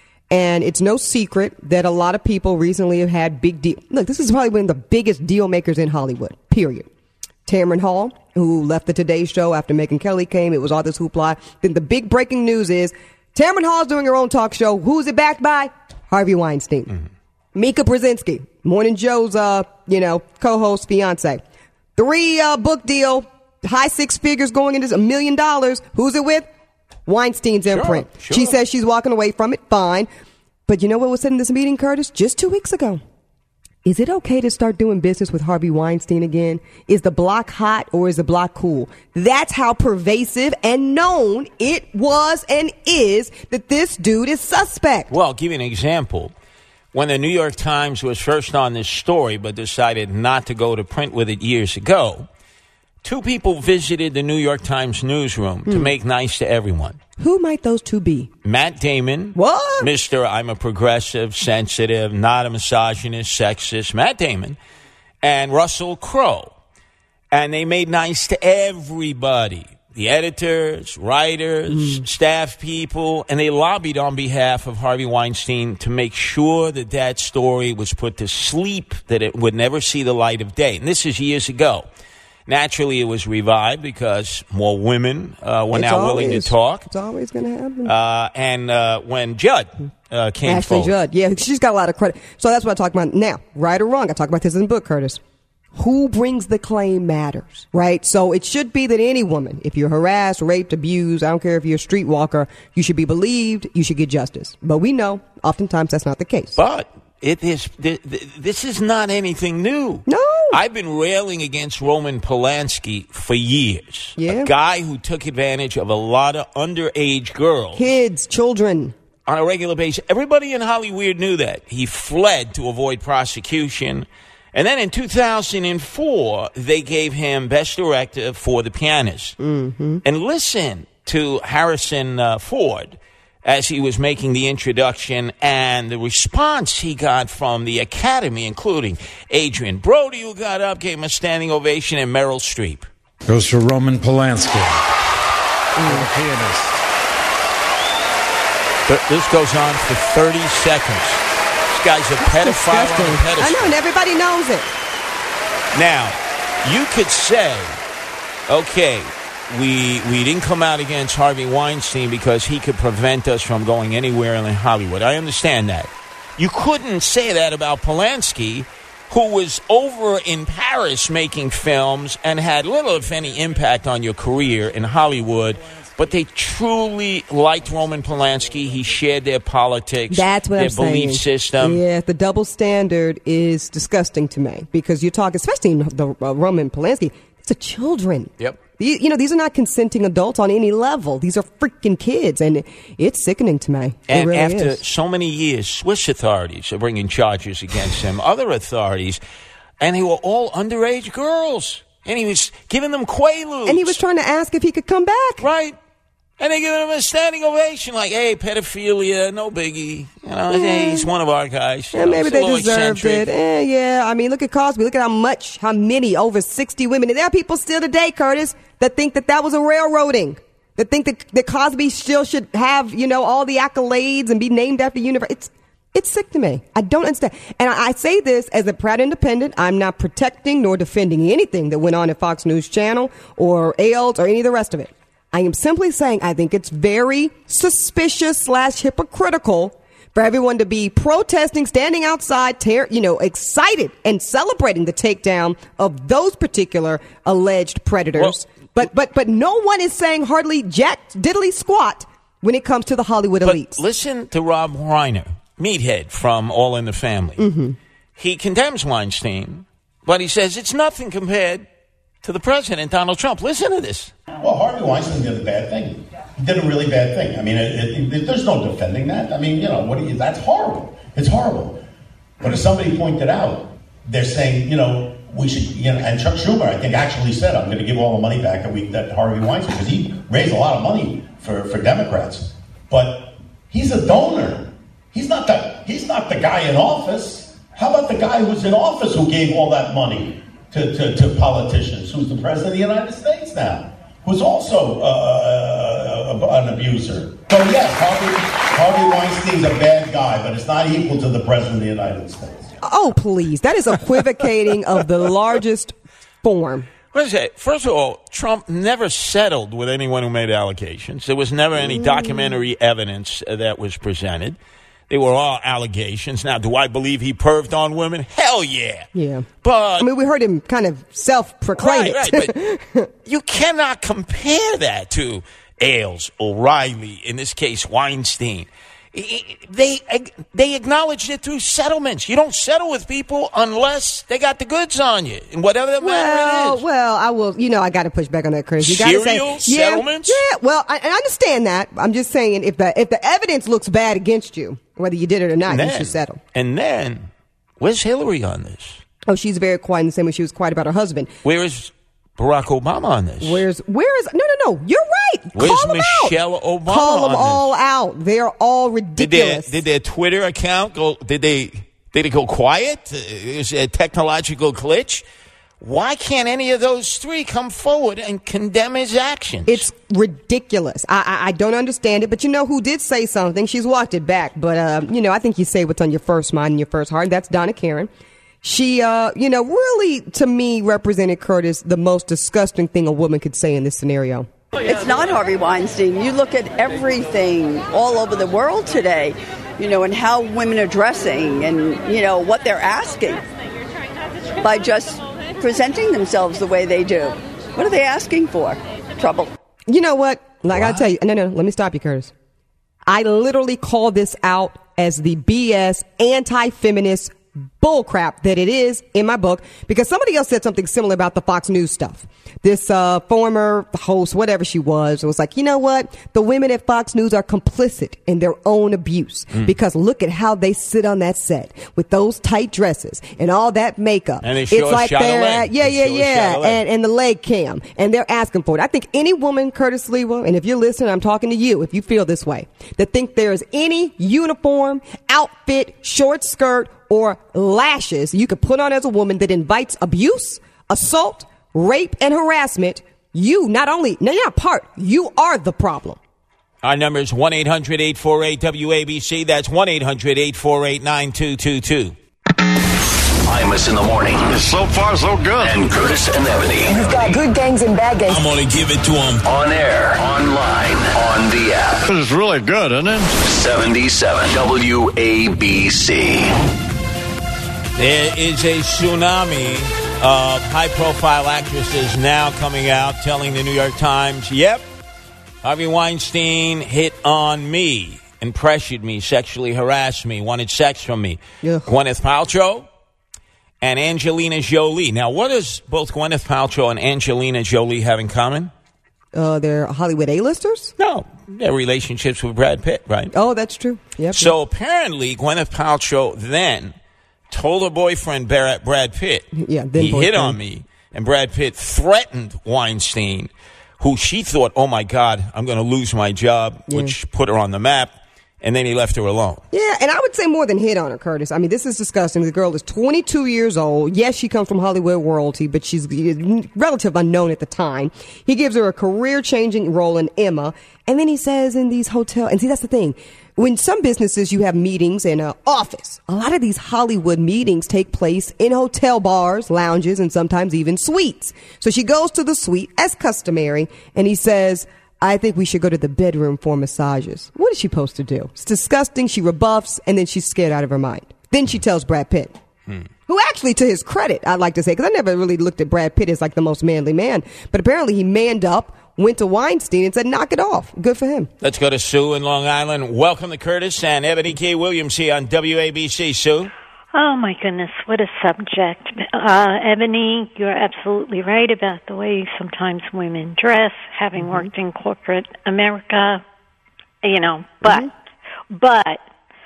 And it's no secret that a lot of people recently have had big deal. Look, this is probably one of the biggest deal makers in Hollywood, period. Tamron Hall, who left the Today Show after Megyn Kelly came. It was all this hoopla. Then the big breaking news is Tamron Hall's doing her own talk show. Who's it backed by? Harvey Weinstein. Mm-hmm. Mika Brzezinski, Morning Joe's, uh, you know, co-host, fiance. Three uh, book deal, high six figures going into a million dollars. Who's it with? Weinstein's imprint. Sure, sure. She says she's walking away from it. Fine. But you know what was said in this meeting, Curtis? Just two weeks ago. Is it okay to start doing business with Harvey Weinstein again? Is the block hot or is the block cool? That's how pervasive and known it was and is that this dude is suspect. Well, I'll give you an example. When the New York Times was first on this story but decided not to go to print with it years ago, two people visited the New York Times newsroom hmm. to make nice to everyone. Who might those two be? Matt Damon. What? Mister I'm a progressive, sensitive, not a misogynist, sexist, Matt Damon. And Russell Crowe. And they made nice to everybody. The editors, writers, mm. staff people. And they lobbied on behalf of Harvey Weinstein to make sure that that story was put to sleep, that it would never see the light of day. And this is years ago. Naturally, it was revived because more women uh, were it's now always, willing to talk. It's always going to happen. Uh, and uh, when Judd uh, came Ashley forward. Judd, yeah, she's got a lot of credit. So that's what I talk about now. Right or wrong, I talk about this in the book, Curtis. Who brings the claim matters, right? So it should be that any woman, if you're harassed, raped, abused, I don't care if you're a streetwalker, you should be believed, you should get justice. But we know, oftentimes that's not the case. But it is. This is not anything new. No. I've been railing against Roman Polanski for years. Yeah. A guy who took advantage of a lot of underage girls. Kids, children. On a regular basis. Everybody in Hollywood knew that. He fled to avoid prosecution. And then in two thousand four, they gave him Best Director for The Pianist. Mm-hmm. And listen to Harrison uh, Ford as he was making the introduction and the response he got from the Academy, including Adrian Brody, who got up, gave him a standing ovation, and Meryl Streep. Goes to Roman Polanski. Mm. The Pianist. Th- this goes on for thirty seconds. This guy's a pedophile on a pedestal. I know, and everybody knows it. Now, you could say Okay, we we didn't come out against Harvey Weinstein because he could prevent us from going anywhere in Hollywood. I understand that. You couldn't say that about Polanski, who was over in Paris making films and had little, if any, impact on your career in Hollywood. But they truly liked Roman Polanski. He shared their politics, That's what their I'm saying. belief system. Yeah, the double standard is disgusting to me because you talk, especially in the uh, Roman Polanski, it's a children. Yep. You, you know, these are not consenting adults on any level. These are freaking kids, and it's sickening to me. And it really after is. so many years, Swiss authorities are bringing charges against him, other authorities, and they were all underage girls. And he was giving them Quaaludes. And he was trying to ask if he could come back. Right. And they giving him a standing ovation, like, hey, pedophilia, no biggie. You know, Yeah. hey, he's one of our guys. You Yeah, know, maybe he's a they little deserved eccentric. it. Eh, yeah, I mean, look at Cosby. Look at how much, how many, over sixty women. And there are people still today, Curtis, that think that that was a railroading. That think that, that Cosby still should have, you know, all the accolades and be named after universe. It's, it's sick to me. I don't understand. And I, I say this as a proud independent. I'm not protecting nor defending anything that went on at Fox News Channel or Ailes or any of the rest of it. I am simply saying I think it's very suspicious slash hypocritical for everyone to be protesting, standing outside, tear, you know, excited and celebrating the takedown of those particular alleged predators. Well, but but but no one is saying hardly jack diddly squat when it comes to the Hollywood But elites. listen to Rob Reiner, meathead from All in the Family. Mm-hmm. He condemns Weinstein, but he says it's nothing compared to the president, Donald Trump. Listen to this. Well, Harvey Weinstein did a bad thing. He did a really bad thing. I mean, it, it, it, there's no defending that. I mean, you know, what do you, that's horrible. It's horrible. But as somebody pointed out, they're saying, you know, we should, you know, and Chuck Schumer, I think, actually said, I'm going to give all the money back that we that Harvey Weinstein, because he raised a lot of money for, for Democrats. But he's a donor. He's not the he's not the guy in office. How about the guy who's in office who gave all that money to, to, to politicians, who's the president of the United States now, who's also uh, uh, an abuser? So yes, Harvey, Harvey Weinstein's a bad guy, but it's not equal to the president of the United States. Oh, please. That is equivocating of the largest form. What is it? First of all, Trump never settled with anyone who made allegations. There was never any documentary evidence uh, that was presented. They were all allegations. Now, do I believe he perved on women? Hell yeah. Yeah. But I mean, we heard him kind of self-proclaim Right, it. right, but you cannot compare that to Ailes, O'Reilly, in this case, Weinstein. They they acknowledged it through settlements. You don't settle with people unless they got the goods on you, in whatever matter Well, it is. well, I will. You know, I got to push back on that, Chris. You got to Serial say, yeah, settlements? Yeah, well, I, I understand that. I'm just saying, if the if the evidence looks bad against you, whether you did it or not, And you then- should settle. And then, where's Hillary on this? Oh, she's very quiet, in the same way she was quiet about her husband. Where is Barack Obama on this? Where's where is no no no? You're right. Where's Call them Michelle out. Obama Call them on all out. They're all Did their, ridiculous. did their Twitter account go? Did they did it go quiet? Is it a technological glitch? Why can't any of those three come forward and condemn his actions? It's ridiculous. I, I I don't understand it. But you know who did say something? She's walked it back. But uh, you know, I think you say what's on your first mind and your first heart. That's Donna Karen. She, uh, you know, really, to me, represented, Curtis, the most disgusting thing a woman could say in this scenario. It's not Harvey Weinstein. You look at everything all over the world today, you know, and how women are dressing and, you know, what they're asking by just presenting themselves the way they do. What are they asking for? Trouble. You know what? I gotta tell you. No, no, let me stop you, Curtis. I literally call this out as the B S anti-feminist bullcrap that it is in my book, because somebody else said something similar about the Fox News stuff. This uh, former host, whatever she was, was like, you know what? The women at Fox News are complicit in their own abuse Mm. because look at how they sit on that set with those tight dresses and all that makeup. And they it's show a like shot of they're leg. at, yeah, They yeah, show a yeah, shot of leg. and and the leg cam, and they're asking for it. I think any woman, Curtis Lewa, and if you're listening, I'm talking to you. If you feel this way, that think there is any uniform, outfit, short skirt, or lashes you could put on as a woman that invites abuse, assault, rape, and harassment, you not only, no, you're not part, you are the problem. Our number is one eight hundred eight four eight W A B C. That's one eight hundred eight four eight nine two two two. Imus in the morning. So far, so good. And Curtis and Ebony. You've got good gangs and bad gangs. I'm going to give it to them. On air, online, on the app. This is really good, isn't it? seventy-seven W A B C. There is a tsunami of high-profile actresses now coming out telling the New York Times, yep, Harvey Weinstein hit on me and pressured me, sexually harassed me, wanted sex from me. Yeah. Gwyneth Paltrow and Angelina Jolie. Now, what does both Gwyneth Paltrow and Angelina Jolie have in common? Uh, they're Hollywood A-listers? No, their relationships with Brad Pitt, right? Oh, that's true. Yep. So apparently, Gwyneth Paltrow then told her boyfriend Brad, Brad Pitt, yeah, then he boyfriend. hit on me, and Brad Pitt threatened Weinstein, who she thought, oh my God, I'm going to lose my job, Yeah. which put her on the map, and then he left her alone. Yeah, and I would say more than hit on her, Curtis. I mean, this is disgusting. The girl is twenty-two years old. Yes, she comes from Hollywood royalty, but she's relative unknown at the time. He gives her a career-changing role in Emma, and then he says in these hotel, and see, that's the thing. When some businesses, you have meetings in an office. A lot of these Hollywood meetings take place in hotel bars, lounges, and sometimes even suites. So she goes to the suite, as customary, and he says, I think we should go to the bedroom for massages. What is she supposed to do? It's disgusting. She rebuffs, and then she's scared out of her mind. Then she tells Brad Pitt, hmm. who actually, to his credit, I'd like to say, because I never really looked at Brad Pitt as like the most manly man, but apparently he manned up, went to Weinstein and said, knock it off. Good for him. Let's go to Sue in Long Island. Welcome to Curtis and Ebony K. Williams here on W A B C. Sue? Oh, my goodness, what a subject. Uh, Ebony, you're absolutely right about the way sometimes women dress, having mm-hmm. worked in corporate America, you know, but, mm-hmm. but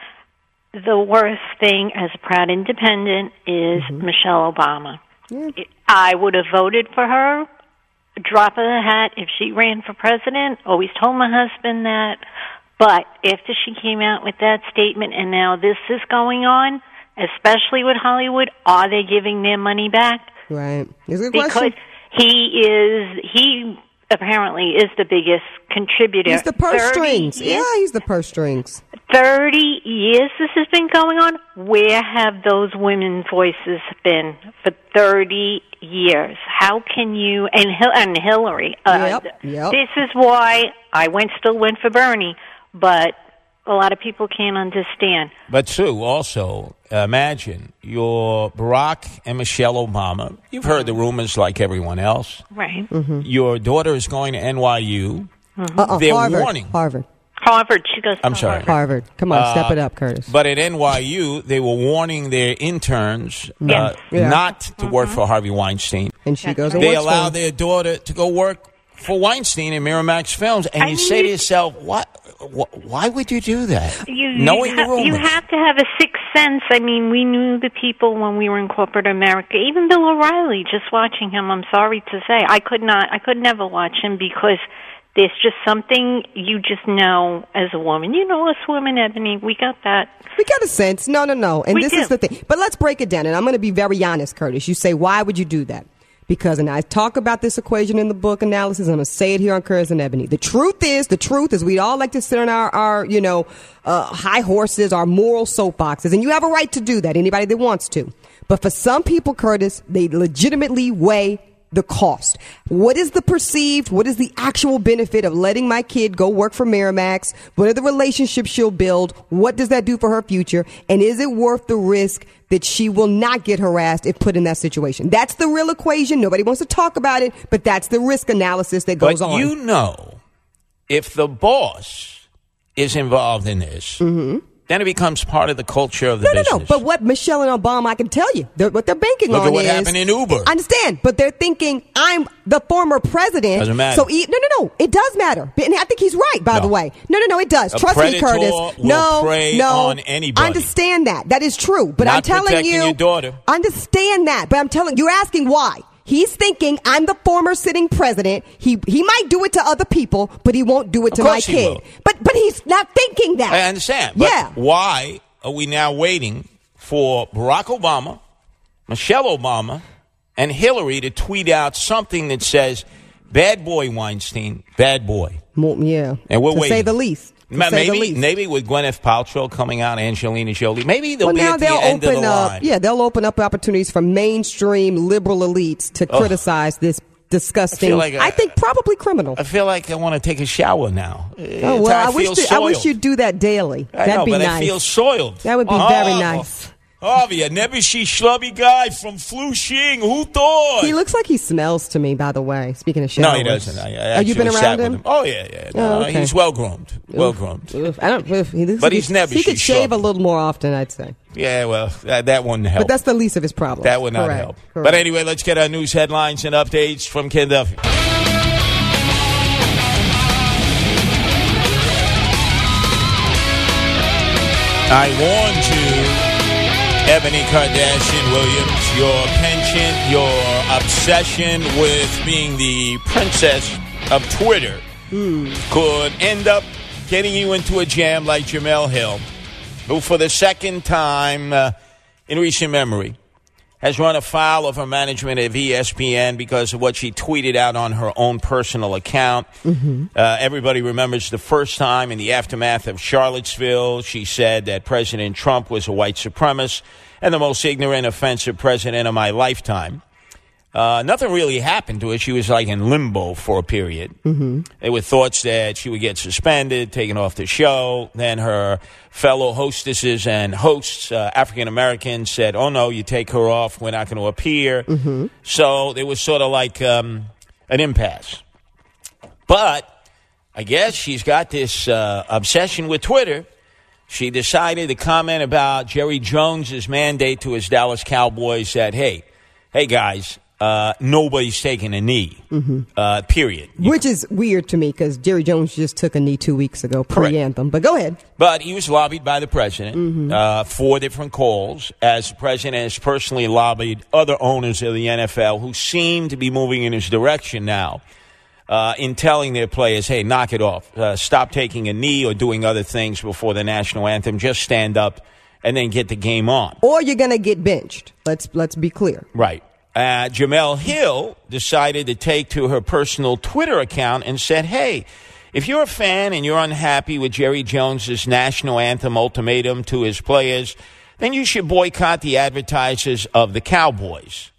the worst thing as a proud independent is mm-hmm. Michelle Obama. Yeah. I would have voted for her, drop of the hat, if she ran for president. Always told my husband that. But after she came out with that statement and now this is going on, especially with Hollywood, are they giving their money back? Right. Is it a because question? he is, he apparently is the biggest contributor. He's the purse strings. Years, yeah, he's the purse strings. thirty years this has been going on. Where have those women's voices been for thirty years? How can you, and, Hil- and Hillary, uh, yep, yep. this is why I went still went for Bernie, but a lot of people can't understand. But, Sue, also, imagine you're Barack and Michelle Obama. You've heard the rumors like everyone else. Right. Mm-hmm. Your daughter is going to N Y U. Mm-hmm. Uh-uh, They're Harvard. warning. Harvard. Harvard. She goes to I'm sorry. Harvard. Harvard. Come on, Uh, step it up, Curtis. But at N Y U, they were warning their interns uh, Yes. Yeah. not to work for Harvey Weinstein. And she That's goes right. and They works for allow him. their daughter to go work for Weinstein in Miramax Films. And I you mean, say to you- yourself, what? Wh- why would you do that? You, Knowing you, the ha- rumors. you have to have a sixth sense. I mean, we knew the people when we were in corporate America. Even Bill O'Reilly, just watching him, I'm sorry to say, I could not, I could never watch him because there's just something you just know as a woman. You know us women, Ebony, we got that. We got a sense. No, no, no. And We this do. is the thing. But let's break it down. And I'm going to be very honest, Curtis. You say, why would you do that? Because, and I talk about this equation in the book analysis, I'm going to say it here on Curtis and Ebony. The truth is, the truth is, we all like to sit on our, our you know, uh, high horses, our moral soapboxes. And you have a right to do that, anybody that wants to. But for some people, Curtis, they legitimately weigh the cost. What is the perceived, what is the actual benefit of letting my kid go work for Miramax? What are the relationships she'll build? What does that do for her future? And is it worth the risk that she will not get harassed if put in that situation? That's the real equation. Nobody wants to talk about it, but that's the risk analysis that goes but on. you know, if the boss is involved in this, Mm-hmm. then it becomes part of the culture of the No, no, business. no. But what Michelle and Obama, I can tell you, they're, what they're banking Look on at what is, happened in Uber. I understand, but they're thinking I'm the former president. Doesn't matter. So e- no, no, no. It does matter, and I think he's right. By No. the way, no, no, no. It does. A Trust me, predator Curtis. will no, prey no. on anybody. I understand that. That is true. But Not I'm telling protecting you, your daughter. understand that. But I'm telling you're asking why. He's thinking I'm the former sitting president. He he might do it to other people, but he won't do it Of to my course he kid. will. But but he's not thinking that. I understand. But Yeah. why are we now waiting for Barack Obama, Michelle Obama, and Hillary to tweet out something that says, bad boy Weinstein, bad boy? More, yeah. And we're to waiting. say the least. to Ma- say the maybe, least. maybe with Gwyneth Paltrow coming out, Angelina Jolie, maybe they'll well, be now at the they'll end of open the up. line. Yeah, they'll open up opportunities for mainstream liberal elites to Oh. criticize this disgusting. I feel like, uh, I think probably criminal. I feel like I want to take a shower now. Oh well, I, wish feel to, I wish soiled. you'd do that daily. I That'd know, be but nice. I feel soiled. That would be Oh, very nice. Harvey, I never see schlubby guy from Flushing. Who thought? He looks like he smells to me. By the way, speaking of No, showers. he doesn't. I, I Have you been actually sat around with him? him? Oh yeah, yeah. No, Oh, okay. He's well groomed. Well groomed. I don't. He looks But like he's he- never He could she's shave schlubby. a little more often, I'd say. Yeah, well, that, that wouldn't help. But that's the least of his problems. That would not Correct. help. Correct. But anyway, let's get our news headlines and updates from Ken Duffy. I warned you, Ebony Kardashian Williams, your penchant, your obsession with being the princess of Twitter could end up getting you into a jam like Jamel Hill, who for the second time uh, in recent memory has run afoul of her management of E S P N because of what she tweeted out on her own personal account. Mm-hmm. Uh, everybody remembers the first time in the aftermath of Charlottesville, she said that President Trump was a white supremacist and the most ignorant, offensive president of my lifetime. Uh, nothing really happened to her. She was like in limbo for a period. Mm-hmm. There were thoughts that she would get suspended, taken off the show. Then her fellow hostesses and hosts, uh, African Americans, said, oh, no, you take her off. We're not going to appear. Mm-hmm. So it was sort of like um, an impasse. But I guess she's got this uh, obsession with Twitter. She decided to comment about Jerry Jones's mandate to his Dallas Cowboys that, hey, hey, guys, Uh, nobody's taking a knee, Mm-hmm. uh, period. Which is weird to me because Jerry Jones just took a knee two weeks ago, pre-anthem. But go ahead. But he was lobbied by the president Mm-hmm. uh, four different calls, as the president has personally lobbied other owners of the N F L who seem to be moving in his direction now uh, in telling their players, hey, knock it off. Uh, stop taking a knee or doing other things before the national anthem. Just stand up and then get the game on. Or you're going to get benched. Let's let's be clear. Right. Uh, Jamel Hill decided to take to her personal Twitter account and said, hey, if you're a fan and you're unhappy with Jerry Jones's national anthem ultimatum to his players, then you should boycott the advertisers of the Cowboys.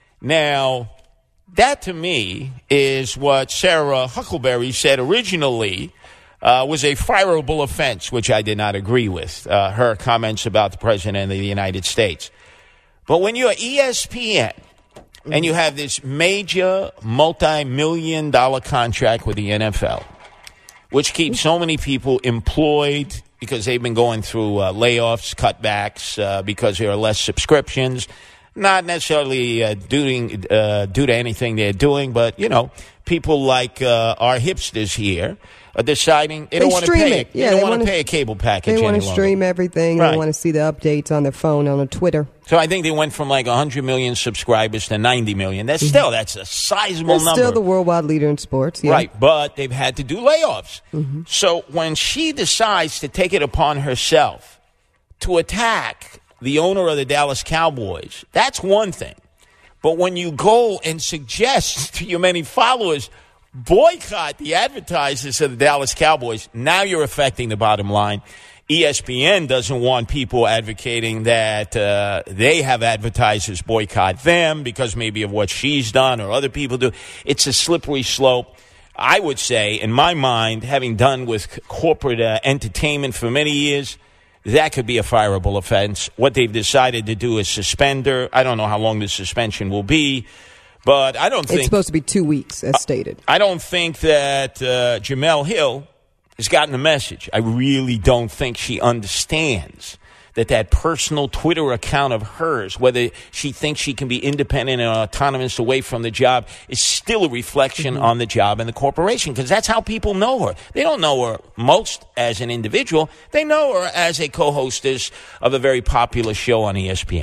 Now, that to me is what Sarah Huckleberry said originally uh, was a fireable offense, which I did not agree with, uh, her comments about the President of the United States. But when you're E S P N, and you have this major multi-million dollar contract with the N F L, which keeps so many people employed because they've been going through uh, layoffs, cutbacks, uh, because there are less subscriptions. Not necessarily uh, doing, uh, due to anything they're doing, but, you know, people like uh, our hipsters here are deciding they, They don't want to stream pay it. They Yeah, don't they want to wanna- pay a cable package They want any to longer. stream everything. Right. They want to see the updates on their phone, on their Twitter. So I think they went from like one hundred million subscribers to ninety million. That's still, that's a sizable They're number. still the worldwide leader in sports. Yeah. Right, but they've had to do layoffs. Mm-hmm. So when she decides to take it upon herself to attack the owner of the Dallas Cowboys, that's one thing. But when you go and suggest to your many followers, boycott the advertisers of the Dallas Cowboys, now you're affecting the bottom line. E S P N doesn't want people advocating that uh, they have advertisers boycott them because maybe of what she's done or other people do. It's a slippery slope. I would say, in my mind, having done with corporate uh, entertainment for many years, that could be a fireable offense. What they've decided to do is suspend her. I don't know how long the suspension will be, but I don't think... It's supposed to be two weeks, as stated. I don't think that uh, Jamel Hill has gotten the message. I really don't think she understands that that personal Twitter account of hers, whether she thinks she can be independent and autonomous away from the job, is still a reflection Mm-hmm. on the job and the corporation, because that's how people know her. They don't know her most as an individual. They know her as a co-hostess of a very popular show on E S P N.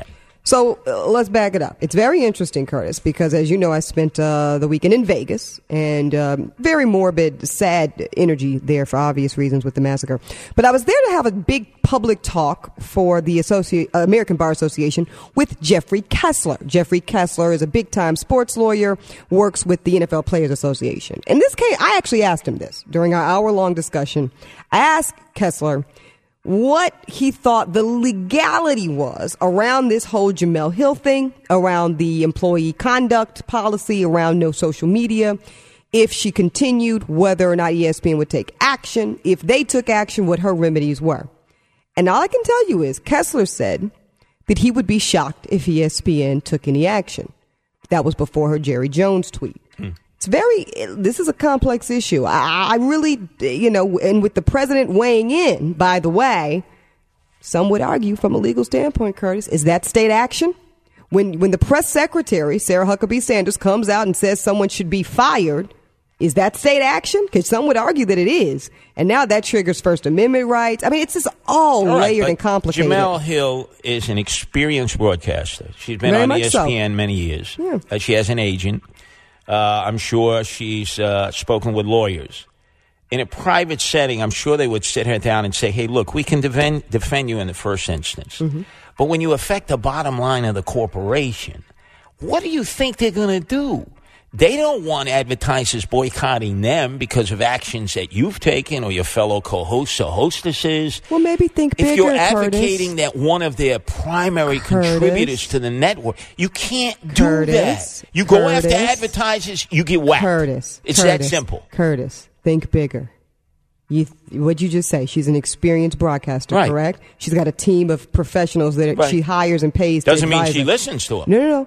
So uh, let's back it up. It's very interesting, Curtis, because as you know, I spent uh, the weekend in Vegas, and um, very morbid, sad energy there for obvious reasons with the massacre. But I was there to have a big public talk for the Associ- uh, American Bar Association with Jeffrey Kessler. Jeffrey Kessler is a big-time sports lawyer, works with the N F L Players Association. In this case, I actually asked him this during our hour-long discussion. I asked Kessler what he thought the legality was around this whole Jemele Hill thing, around the employee conduct policy, around no social media, if she continued, whether or not E S P N would take action, if they took action, what her remedies were. And all I can tell you is Kessler said that he would be shocked if E S P N took any action. That was before her Jerry Jones tweet. Hmm. It's very, this is a complex issue. I, I really, you know, and with the president weighing in, by the way, some would argue from a legal standpoint, Curtis, is that state action? When, when the press secretary, Sarah Huckabee Sanders, comes out and says someone should be fired, is that state action? Because some would argue that it is. And now that triggers First Amendment rights. I mean, it's just all, all right, layered and complicated. Jemele Hill is an experienced broadcaster. She's been Very on much E S P N so. many years. Yeah. Uh, she has an agent. Uh, I'm sure she's uh, spoken with lawyers. In a private setting, I'm sure they would sit her down and say, hey, look, we can defend, defend you in the first instance. Mm-hmm. But when you affect the bottom line of the corporation, what do you think they're going to do? They don't want advertisers boycotting them because of actions that you've taken or your fellow co-hosts or hostesses. Well, maybe think bigger, If you're Curtis. advocating that one of their primary Curtis. contributors to the network, you can't do Curtis. that. You go Curtis. after advertisers, you get whacked. Curtis. It's Curtis. that simple. Curtis, think bigger. You, what'd you just say? She's an experienced broadcaster, Right. correct? She's got a team of professionals that Right. she hires and pays to Doesn't mean advise she her. listens to them. No, no,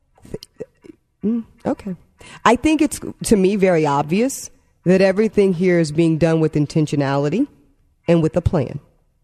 no. Mm, okay. I think it's, to me, very obvious that everything here is being done with intentionality and with a plan.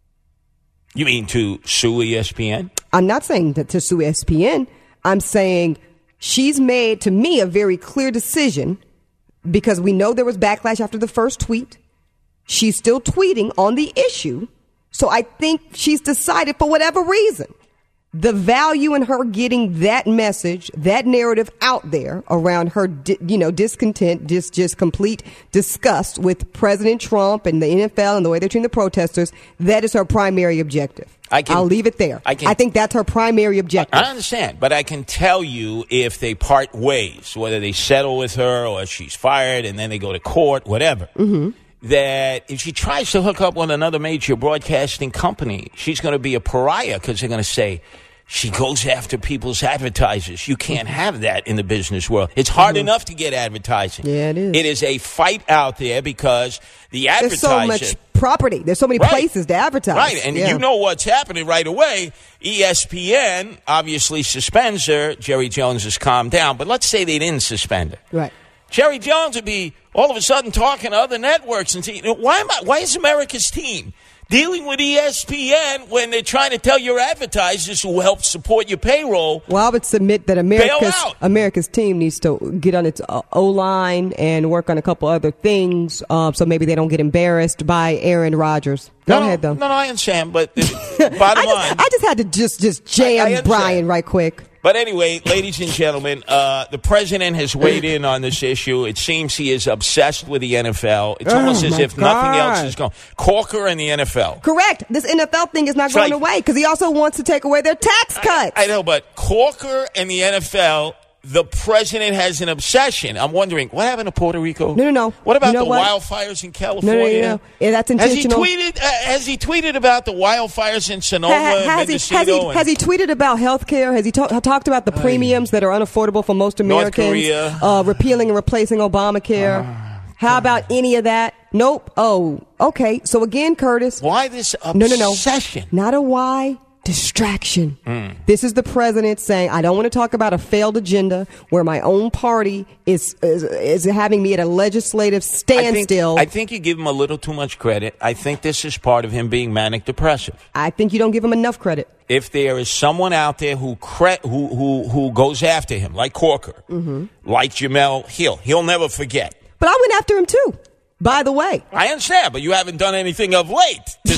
You mean to sue E S P N? I'm not saying that to sue E S P N. I'm saying she's made, to me, a very clear decision because we know there was backlash after the first tweet. She's still tweeting on the issue. So I think she's decided, for whatever reason, the value in her getting that message, that narrative out there around her, di- you know, discontent, just, just complete disgust with President Trump and the N F L and the way they're treating the protesters, that is her primary objective. I can- I'll leave it there. I can- I think that's her primary objective. I understand, but I can tell you if they part ways, whether they settle with her or she's fired and then they go to court, whatever, Mm-hmm. that if she tries to hook up with another major broadcasting company, she's going to be a pariah because they're going to say, she goes after people's advertisers. You can't have that in the business world. It's hard Mm-hmm. enough to get advertising. Yeah, it is. It is a fight out there because the There's so advertiser... much property. There's so many Right. places to advertise. Right, and Yeah. you know what's happening right away. E S P N obviously suspends her. Jerry Jones has calmed down, but let's say they didn't suspend her. Right. Jerry Jones would be all of a sudden talking to other networks and saying, why am I, why is America's team dealing with E S P N when they're trying to tell your advertisers who help support your payroll? Well, I would submit that America's out. America's team needs to get on its uh, O-line and work on a couple other things, uh, so maybe they don't get embarrassed by Aaron Rodgers. Go no, ahead, though. No, no, I understand, but uh, bottom I just, line. I just had to just just jam I- I understand. Brian right quick. But anyway, ladies and gentlemen, uh, the president has weighed in on this issue. It seems he is obsessed with the N F L. It's Oh, almost as my if nothing else God. is going. Corker and the N F L. Correct. This N F L thing is not It's going like- away because he also wants to take away their tax cuts. I know, but Corker and the N F L, the president has an obsession. I'm wondering, what happened to Puerto Rico? No, no, no. What about You know the what? wildfires in no, California? no, no, no. Yeah, that's Has he intentional. tweeted? Uh, has he tweeted about the wildfires in Sonoma Ha- and has, he, Mendocino? has, he, and has he tweeted about health care? Has he ta- talked about the premiums that are unaffordable for most North Americans? Korea. Uh, repealing and replacing Obamacare? How about any of that? Nope. Oh, okay. So again, Curtis. Why this No, no, no. obsession? Not a why. Distraction. Mm. This is the president saying, I don't want to talk about a failed agenda where my own party is is, is having me at a legislative I think, standstill. I think you give him a little too much credit. I think this is part of him being manic depressive. I think you don't give him enough credit. If there is someone out there who cre- who, who who goes after him, like Corker, Mm-hmm. like Jemele Hill, he'll never forget. But I went after him too, by the way. I understand, but you haven't done anything of late to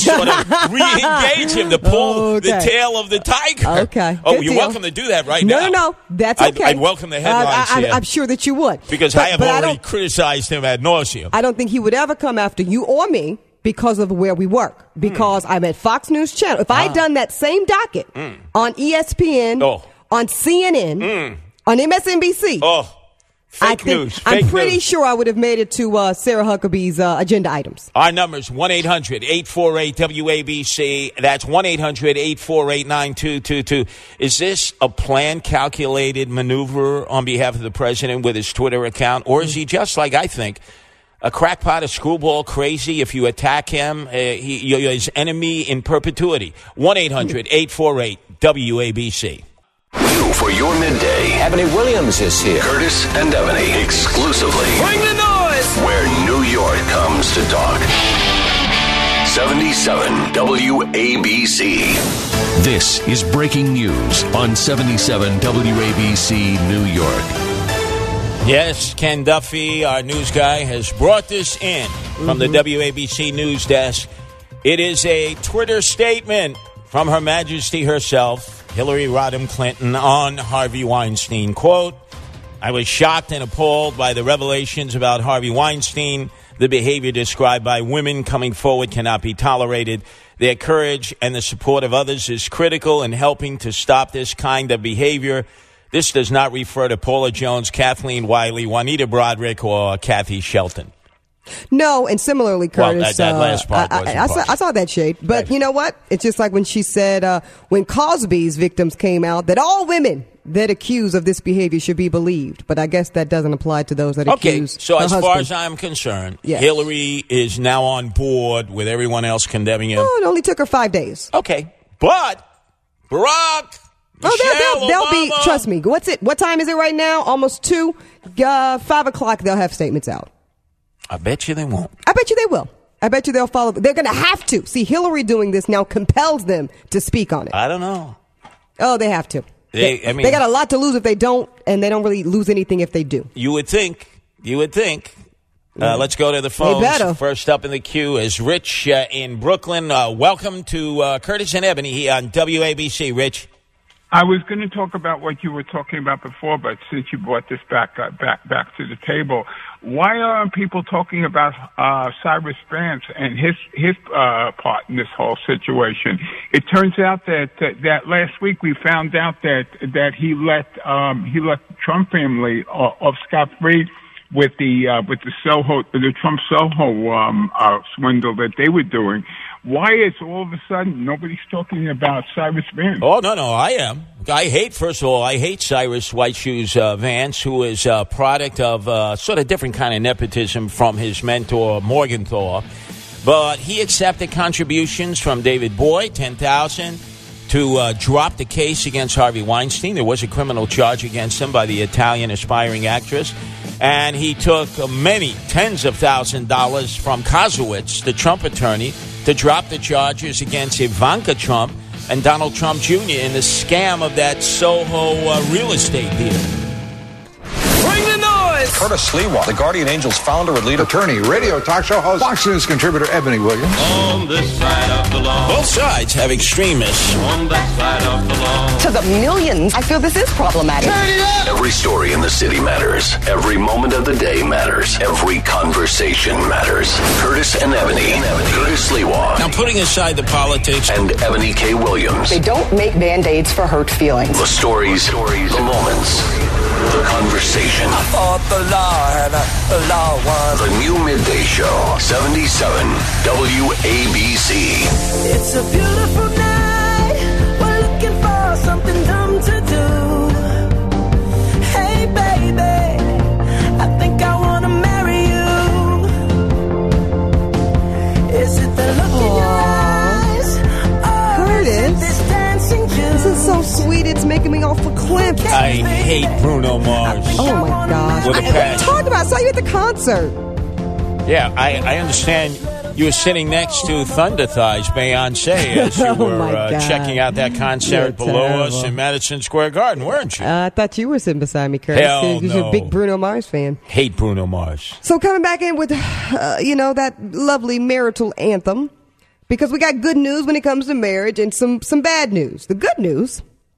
sort of re-engage him to pull Okay. the tail of the tiger. Okay. Oh, Good you're deal. welcome to do that right no, now. No, no, That's I'd- okay. I'd welcome the headlines I, I, here. I'm sure that you would. Because But- I have but already don't- criticized him ad nauseum. I don't think he would ever come after you or me because of where we work. Because I'm at Fox News Channel. If I had Ah. done that same docket Mm. on E S P N, Oh. on C N N, Mm. on M S N B C, Oh, I fake think, news. I'm Fake pretty news. sure I would have made it to uh, Sarah Huckabee's uh, agenda items. Our number's one eight hundred eight four eight W A B C. That's one eight hundred eight four eight nine two two two. Is this a planned, calculated maneuver on behalf of the president with his Twitter account? Or is he just, like I think, a crackpot, a screwball crazy? If you attack him, uh, he, you're his enemy in perpetuity. one eight hundred eight four eight W A B C. You for your midday. Ebony Williams is here. Curtis and Ebony exclusively. Bring the noise. Where New York comes to talk. seventy-seven W A B C. This is breaking news on seventy-seven W A B C New York. Yes, Ken Duffy, our news guy, has brought this in from the W A B C News Desk. It is a Twitter statement from Her Majesty herself, Hillary Rodham Clinton, on Harvey Weinstein. Quote, I was shocked and appalled by the revelations about Harvey Weinstein. The behavior described by women coming forward cannot be tolerated. Their courage and the support of others is critical in helping to stop this kind of behavior. This does not refer to Paula Jones, Kathleen Wiley, Juanita Broderick, or Kathy Shelton. No, and similarly, Well, Curtis. that- that uh, last part I, wasn't I, I, saw, part. I saw that shade. But you know what? It's just like when she said, uh, when Cosby's victims came out, that all women that accuse of this behavior should be believed. But I guess that doesn't apply to those that Okay, accuse so her as husband. far as I'm concerned, Yes. Hillary is now on board with everyone else condemning him. Oh, it only took her five days. Okay, but Barack, Oh, they'll, they'll, they'll be, Obama. trust me. What's it? What time is it right now? Almost two. Uh, five o'clock, they'll have statements out. I bet you they won't. I bet you they will. I bet you they'll follow. They're going to have to. See, Hillary doing this now compels them to speak on it. I don't know. Oh, they have to. They- They, I mean- they got a lot to lose if they don't, and they don't really lose anything if they do. You would think. You would think. Uh, let's go to the phones. better. First up in the queue is Rich uh, in Brooklyn. Uh, welcome to uh, Curtis and Ebony here on W A B C. Rich. I was going to talk about what you were talking about before, but since you brought this back uh, back back to the table, why aren't people talking about uh, Cyrus Vance and his his uh, part in this whole situation? It turns out that that, that last week we found out that that he let um, he let the Trump family uh, off scot free with the uh, with the Soho the Trump Soho um, uh, swindle that they were doing. Why is all of a sudden nobody's talking about Cyrus Vance? Oh, no, no, I am. I hate, first of all, I hate Cyrus White Shoes uh, Vance, who is a product of uh, sort of different kind of nepotism from his mentor, Morgenthau. But he accepted contributions from David Boyd, ten thousand dollars, to uh, drop the case against Harvey Weinstein. There was a criminal charge against him by the Italian aspiring actress. And he took uh, many tens of thousand dollars from Kozowitz, the Trump attorney, to drop the charges against Ivanka Trump and Donald Trump Junior in the scam of that Soho uh, real estate deal. Bring the noise! Curtis Sliwa, the Guardian Angels founder and leader. Attorney, radio talk show host, Fox News contributor Ebony Williams. On this side of the law. Both sides have extremists. On that side of the law. To the millions, I feel this is problematic. Every story in the city matters. Every moment of the day matters. Every conversation matters. Curtis and Ebony. Curtis Sliwa. Now, putting aside the politics. And Ebony K. Williams. They don't make Band-Aids for hurt feelings. The stories, the moments, the conversation. I fought the law and the law won. The new midday show, seventy-seven W A B C. It's a beautiful night. We're looking for something dumb to do. Hey, baby, I think I want to marry you. Is it the look in your eyes? Or is it this dancing This is so sweet. It's making me all verklempt. I hate Bruno Mars. Oh, my gosh. With a I, what are you passion. talking about? I saw you at the concert. Yeah, I, I understand you were sitting next to Thunder Thighs, Beyonce, as you Oh, were my uh, God. checking out that concert You're below us terrible. in Madison Square Garden, weren't you? Uh, I thought you were sitting beside me, Curtis. Hell Because you're no. a big Bruno Mars fan. Hate Bruno Mars. So coming back in with, uh, you know, that lovely marital anthem because we got good news when it comes to marriage and some, some bad news. The good news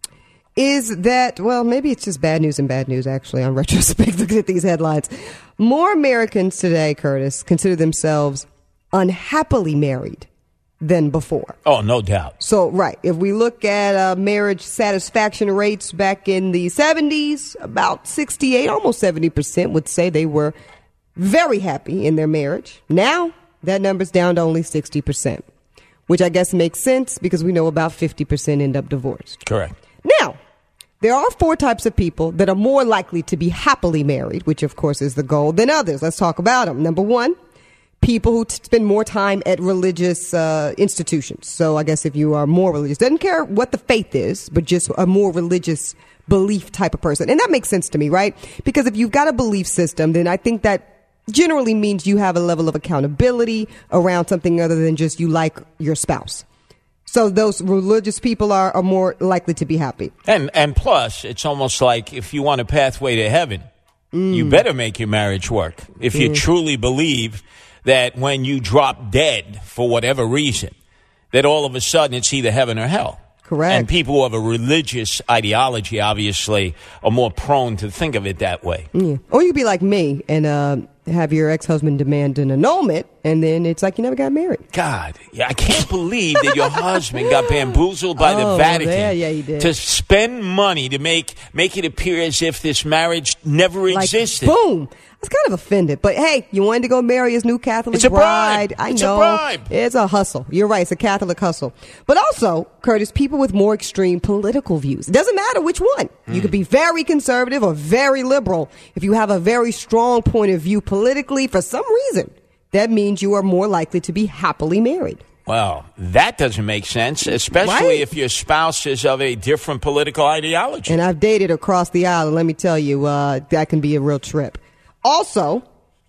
is that, well, maybe it's just bad news and bad news, actually, on retrospect, looking at these headlines. More Americans today, Curtis, consider themselves unhappily married than before. Oh, no doubt. So, right, if we look at uh, marriage satisfaction rates back in the seventies, about sixty-eight, almost seventy percent would say they were very happy in their marriage. Now, that number's down to only sixty percent, which I guess makes sense because we know about fifty percent end up divorced. Correct. Now, there are four types of people that are more likely to be happily married, which of course is the goal, than others. Let's talk about them. Number one, people who t- spend more time at religious uh, institutions. So I guess if you are more religious, doesn't care what the faith is, but just a more religious belief type of person. And that makes sense to me, right? Because if you've got a belief system, then I think that generally means you have a level of accountability around something other than just you like your spouse. So those religious people are, are more likely to be happy. And and plus, it's almost like if you want a pathway to heaven, mm. you better make your marriage work. If mm. you truly believe that when you drop dead for whatever reason, that all of a sudden it's either heaven or hell. Correct. And people who have a religious ideology, obviously, are more prone to think of it that way. Yeah. Or you could be like me and uh, have your ex-husband demand an annulment, and then it's like you never got married. God, yeah, I can't believe that your husband got bamboozled by oh, the Vatican yeah, yeah, he did. to spend money to make make it appear as if this marriage never like, existed. Boom. I was kind of offended, but hey, you wanted to go marry his new Catholic it's a bride. bribe. I it's know. a bribe. It's a hustle. You're right. It's a Catholic hustle. But also, Curtis, people with more extreme political views. It doesn't matter which one. Mm. You could be very conservative or very liberal. If you have a very strong point of view politically, for some reason, that means you are more likely to be happily married. Well, that doesn't make sense, especially right? if your spouse is of a different political ideology. And I've dated across the aisle, and let me tell you, uh, that can be a real trip. Also,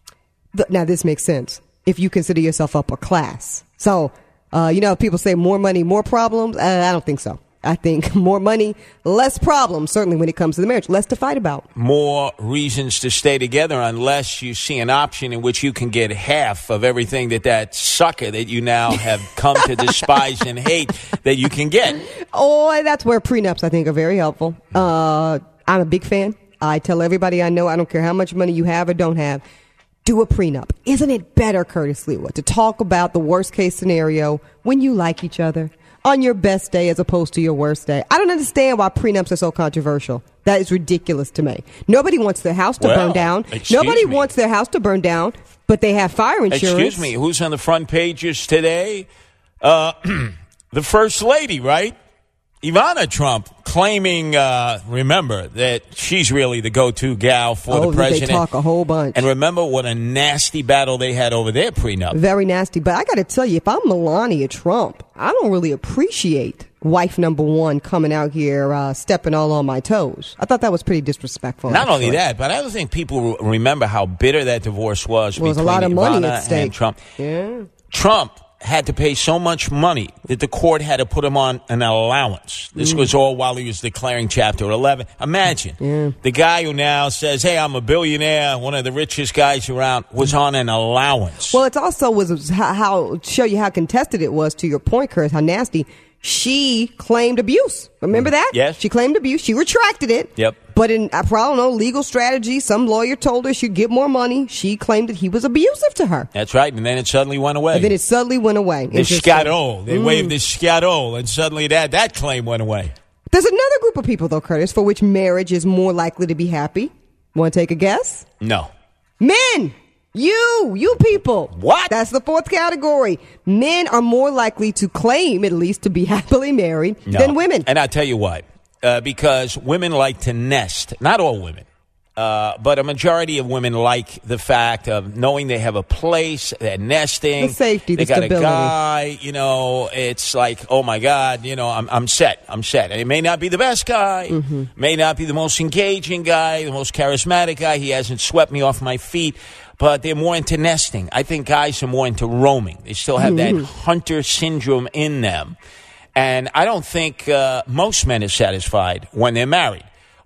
th- now this makes sense if you consider yourself upper class. So, uh, you know, people say more money, more problems. Uh, I don't think so. I think more money, less problems, certainly when it comes to the marriage, less to fight about. More reasons to stay together unless you see an option in which you can get half of everything that that sucker that you now have come to despise and hate that you can get. Oh, that's where prenups, I think, are very helpful. Uh, I'm a big fan. I tell everybody I know, I don't care how much money you have or don't have, do a prenup. Isn't it better, Curtis Lewa, to talk about the worst case scenario when you like each other on your best day as opposed to your worst day? I don't understand why prenups are so controversial. That is ridiculous to me. Nobody wants their house to well, burn down. Excuse Nobody me. wants their house to burn down, but they have fire insurance. Excuse me, who's on the front pages today? Uh, the First Lady, right? Ivana Trump claiming, uh, remember, that she's really the go-to gal for oh, the president. They talk a whole bunch. And remember what a nasty battle they had over their prenup. Very nasty. But I got to tell you, if I'm Melania Trump, I don't really appreciate wife number one coming out here uh, stepping all on my toes. I thought that was pretty disrespectful. Not actually. only that, but I don't think people remember how bitter that divorce was well, between a lot of Ivana money at stake. and Trump. Yeah. Trump had to pay so much money that the court had to put him on an allowance. This Mm. was all while he was declaring Chapter eleven. Imagine, Yeah. the guy who now says, hey, I'm a billionaire, one of the richest guys around, was on an allowance. Well, it also was how, how show you how contested it was, to your point, Kurt, how nasty. She claimed abuse. Remember that? Yes. She claimed abuse. She retracted it. Yep. But in, I don't know, legal strategy, some lawyer told her she'd get more money. She claimed that he was abusive to her. That's right, and then it suddenly went away. And then it suddenly went away. The scatole. They Mm. waved the scatole, and suddenly that, that claim went away. There's another group of people, though, Curtis, for which marriage is more likely to be happy. Want to take a guess? No. Men! You! You people! What? That's the fourth category. Men are more likely to claim, at least, to be happily married No. than women. And I'll tell you what. Uh, because women like to nest. Not all women. Uh, but a majority of women like the fact of knowing they have a place, they're nesting. The safety, they the got stability. a guy, you know, it's like, oh my God, you know, I'm, I'm set, I'm set. And it may not be the best guy, Mm-hmm. may not be the most engaging guy, the most charismatic guy. He hasn't swept me off my feet, but they're more into nesting. I think guys are more into roaming. They still have Mm-hmm. that hunter syndrome in them. And I don't think uh, most men are satisfied when they're married.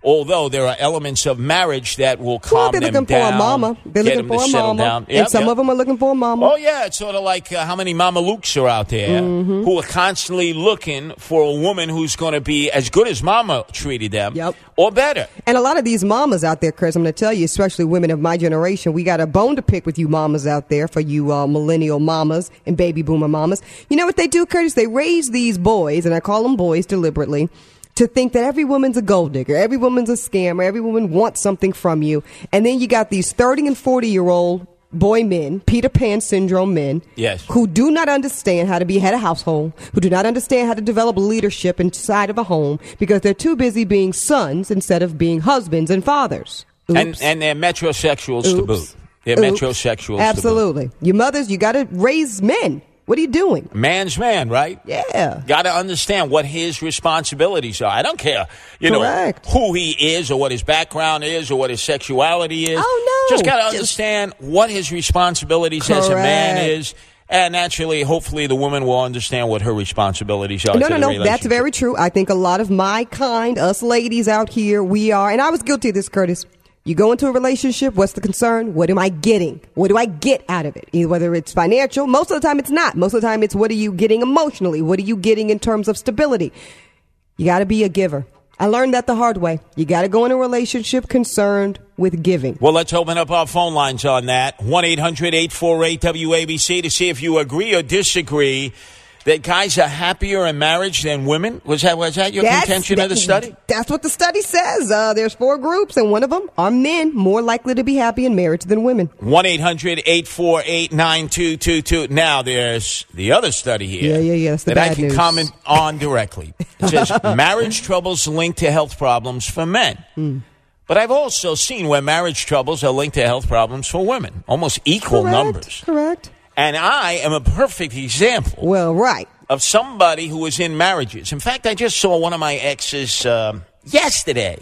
Although there are elements of marriage that will calm Well, they're them looking down. for a mama. They're get looking them for to a settle mama. down. And Yep, some yep. of them are looking for a mama. Oh, yeah. It's sort of like uh, how many Mama Lukes are out there Mhm. who are constantly looking for a woman who's going to be as good as Mama treated them Yep. or better. And a lot of these mamas out there, Chris, I'm going to tell you, especially women of my generation, we got a bone to pick with you mamas out there, for you uh, millennial mamas and baby boomer mamas. You know what they do, Curtis? They raise these boys, and I call them boys deliberately, to think that every woman's a gold digger, every woman's a scammer, every woman wants something from you. And then you got these thirty and forty-year-old boy men, Peter Pan syndrome men, Yes. who do not understand how to be head of household, who do not understand how to develop leadership inside of a home because they're too busy being sons instead of being husbands and fathers. Oops. And, and they're metrosexuals to Oops. boot. They're Oops. metrosexuals Absolutely. Your mothers, you got to raise men. What are you doing? to boot. Man's man, right? Yeah. Got to understand what his responsibilities are. I don't care, you Correct. know, who he is or what his background is or what his sexuality is. Oh, no. Just got to Just- understand what his responsibilities as a man Correct. is. And naturally, hopefully, the woman will understand what her responsibilities are. No, to no, the no. relationship. That's very true. I think a lot of my kind, us ladies out here, we are, and I was guilty of this, Curtis. You go into a relationship, what's the concern? What am I getting? What do I get out of it? Either whether it's financial, most of the time it's not. Most of the time it's what are you getting emotionally? What are you getting in terms of stability? You got to be a giver. I learned that the hard way. You got to go in a relationship concerned with giving. Well, let's open up our phone lines on that. one eight hundred eight four eight W A B C to see if you agree or disagree that guys are happier in marriage than women. Was that was that your That's- contention of the study? That's what the study says. Uh, there's four groups, and one of them are men more likely to be happy in marriage than women. one eight hundred eight four eight nine two two two. Now, there's the other study here Yeah, yeah, yeah. That's the that I bad can news. comment on directly. It says marriage troubles linked to health problems for men. Hmm. But I've also seen where marriage troubles are linked to health problems for women, almost equal Correct, numbers. Correct. And I am a perfect example. Well, right. Of somebody who was in marriages. In fact, I just saw one of my exes um, yesterday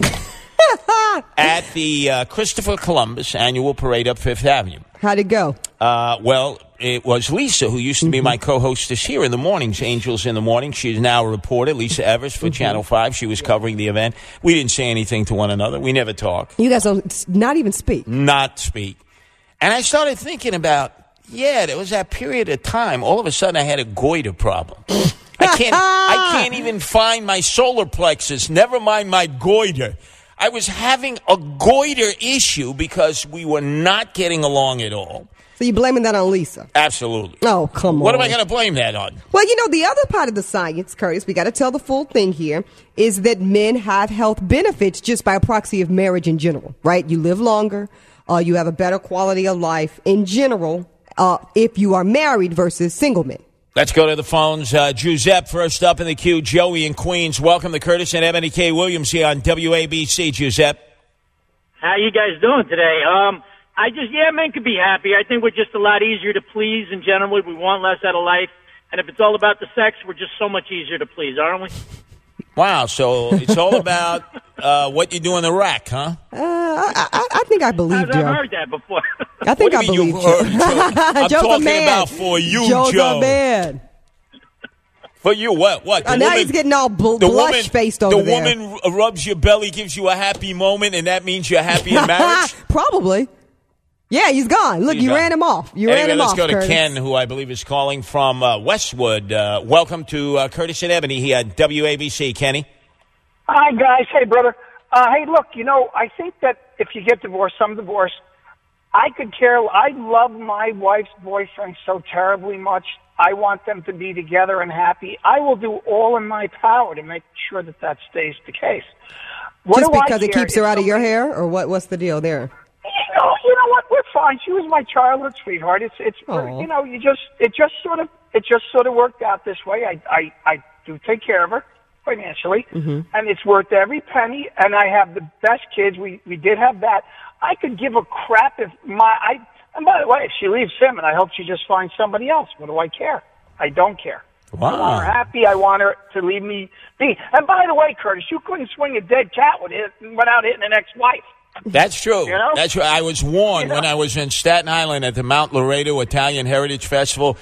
at the uh, Christopher Columbus annual parade up Fifth Avenue. How'd it go? Uh, well, it was Lisa, who used to be my co-hostess here in the mornings, Angels in the Morning. She's now a reporter, Lisa Evers, for Channel five. She was covering the event. We didn't say anything to one another. We never talk. You guys don't not even speak. Not speak. And I started thinking about, yeah, there was that period of time. All of a sudden, I had a goiter problem. I can't, I can't even find my solar plexus, never mind my goiter. I was having a goiter issue because we were not getting along at all. So you're blaming that on Lisa? Absolutely. Oh, come What on. am I going to blame that on? Well, you know, the other part of the science, Curtis, we got to tell the full thing here, is that men have health benefits just by proxy of marriage in general, right? You live longer, uh, you have a better quality of life in general uh, if you are married versus single men. Let's go to the phones. Uh, Giuseppe first up in the queue. Joey in Queens. Welcome to Curtis and Ebony K. Williams here on W A B C. Giuseppe. How you guys doing today? Um, I just, yeah, men could be happy. I think we're just a lot easier to please in general. We want less out of life. And if it's all about the sex, we're just so much easier to please, aren't we? Wow, so it's all about uh, what you do in the rack, huh? Uh, I, I, I think I believe I've you. heard that before. I think What I do you mean believe you you. heard, Joe? I'm Joe's talking a man. about for you, Joe's Joe. a man. For you, what? What? Uh, now he's getting all bl- the blush-faced woman, over The there. woman r- rubs your belly, gives you a happy moment, and that means you're happy in marriage? Probably. Yeah, he's gone. Look, He's you gone. ran him off. You anyway, ran him let's off, go to Curtis. Ken, who I believe is calling from uh, Westwood. Uh, welcome to uh, Curtis and Ebony here at W A B C. Kenny? Hi, guys. Hey, brother. Uh, hey, look, you know, I think that if you get divorced, some divorce, I could care. I love my wife's boyfriend so terribly much. I want them to be together and happy. I will do all in my power to make sure that that stays the case. What Just do I because it care keeps her if out of your somebody- hair, or what? What's the deal there? You know, you know what? We're fine. She was my childhood sweetheart. It's, it's, Aw. you know, you just, it just sort of, it just sort of worked out this way. I, I, I do take care of her financially, Mm-hmm. and it's worth every penny. And I have the best kids. We, we did have that. I could give a crap if my, I, and by the way, if she leaves him, and I hope she just finds somebody else. What do I care? I don't care. Wow. I want her happy. I want her to leave me be. And by the way, Curtis, you couldn't swing a dead cat with it without hitting an ex-wife. That's true. You know? That's true. I was warned You know? when I was in Staten Island at the Mount Laredo Italian Heritage Festival.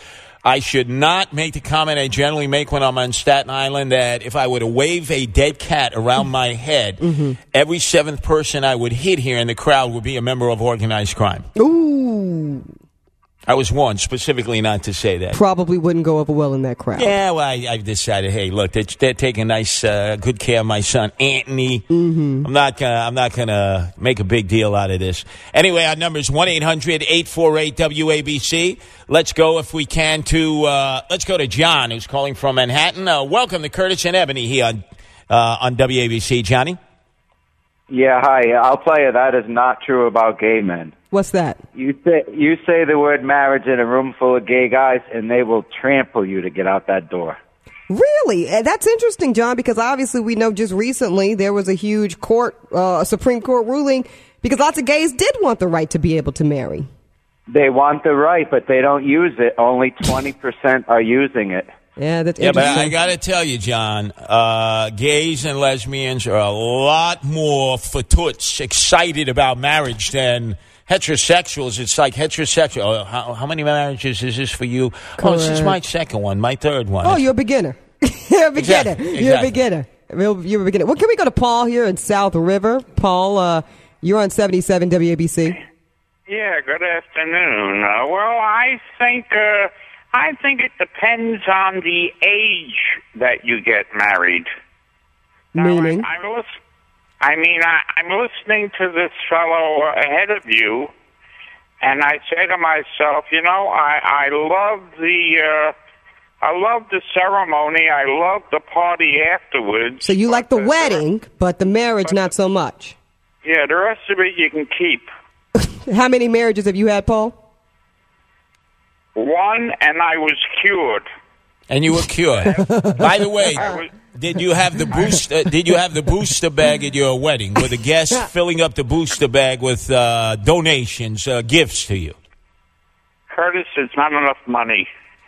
I should not make the comment I generally make when I'm on Staten Island that if I were to wave a dead cat around my head, mm-hmm. every seventh person I would hit here in the crowd would be a member of organized crime. Ooh. I was warned specifically not to say that. Probably wouldn't go over well in that crowd. Yeah, well, I, I've decided, hey, look, they're, they're taking nice, uh, good care of my son, Anthony. Mm-hmm. I'm not gonna, I'm not gonna make a big deal out of this. Anyway, our number is one eight hundred eight four eight W A B C. Let's go, if we can, to, uh, let's go to John, who's calling from Manhattan. Uh, welcome to Curtis and Ebony here on, uh, on W A B C. Johnny? Yeah, hi. I'll tell you, that is not true about gay men. What's that? You say you say the word marriage in a room full of gay guys, and they will trample you to get out that door. Really? That's interesting, John, because obviously we know just recently there was a huge court, uh, Supreme Court ruling, because lots of gays did want the right to be able to marry. They want the right, but they don't use it. Only twenty percent are using it. Yeah, that's yeah, but interesting. I got to tell you, John, uh, gays and lesbians are a lot more for toots excited about marriage than heterosexuals. It's like heterosexual. Oh, how, how many marriages is this for you? Correct. Oh, this is my second one, my third one. Oh, you're a beginner. You're a beginner. Exactly. You're Exactly. a beginner. Real- You're a beginner. Well, can we go to Paul here in South River? Paul, uh, you're on seventy-seven W A B C. Yeah, good afternoon. Uh, well, I think uh, I think it depends on the age that you get married. Meaning? I, I'm lis- I mean, I, I'm listening to this fellow ahead of you, and I say to myself, you know, I, I love the uh, I love the ceremony. I love the party afterwards. So you like the wedding, but the marriage not so much. Yeah, the rest of it you can keep. How many marriages have you had, Paul? One, and I was cured. And you were cured. By the way, did you have the booster? Did you have the booster bag at your wedding? Were the guests filling up the booster bag with uh, donations, uh, gifts to you? Curtis, it's not enough money.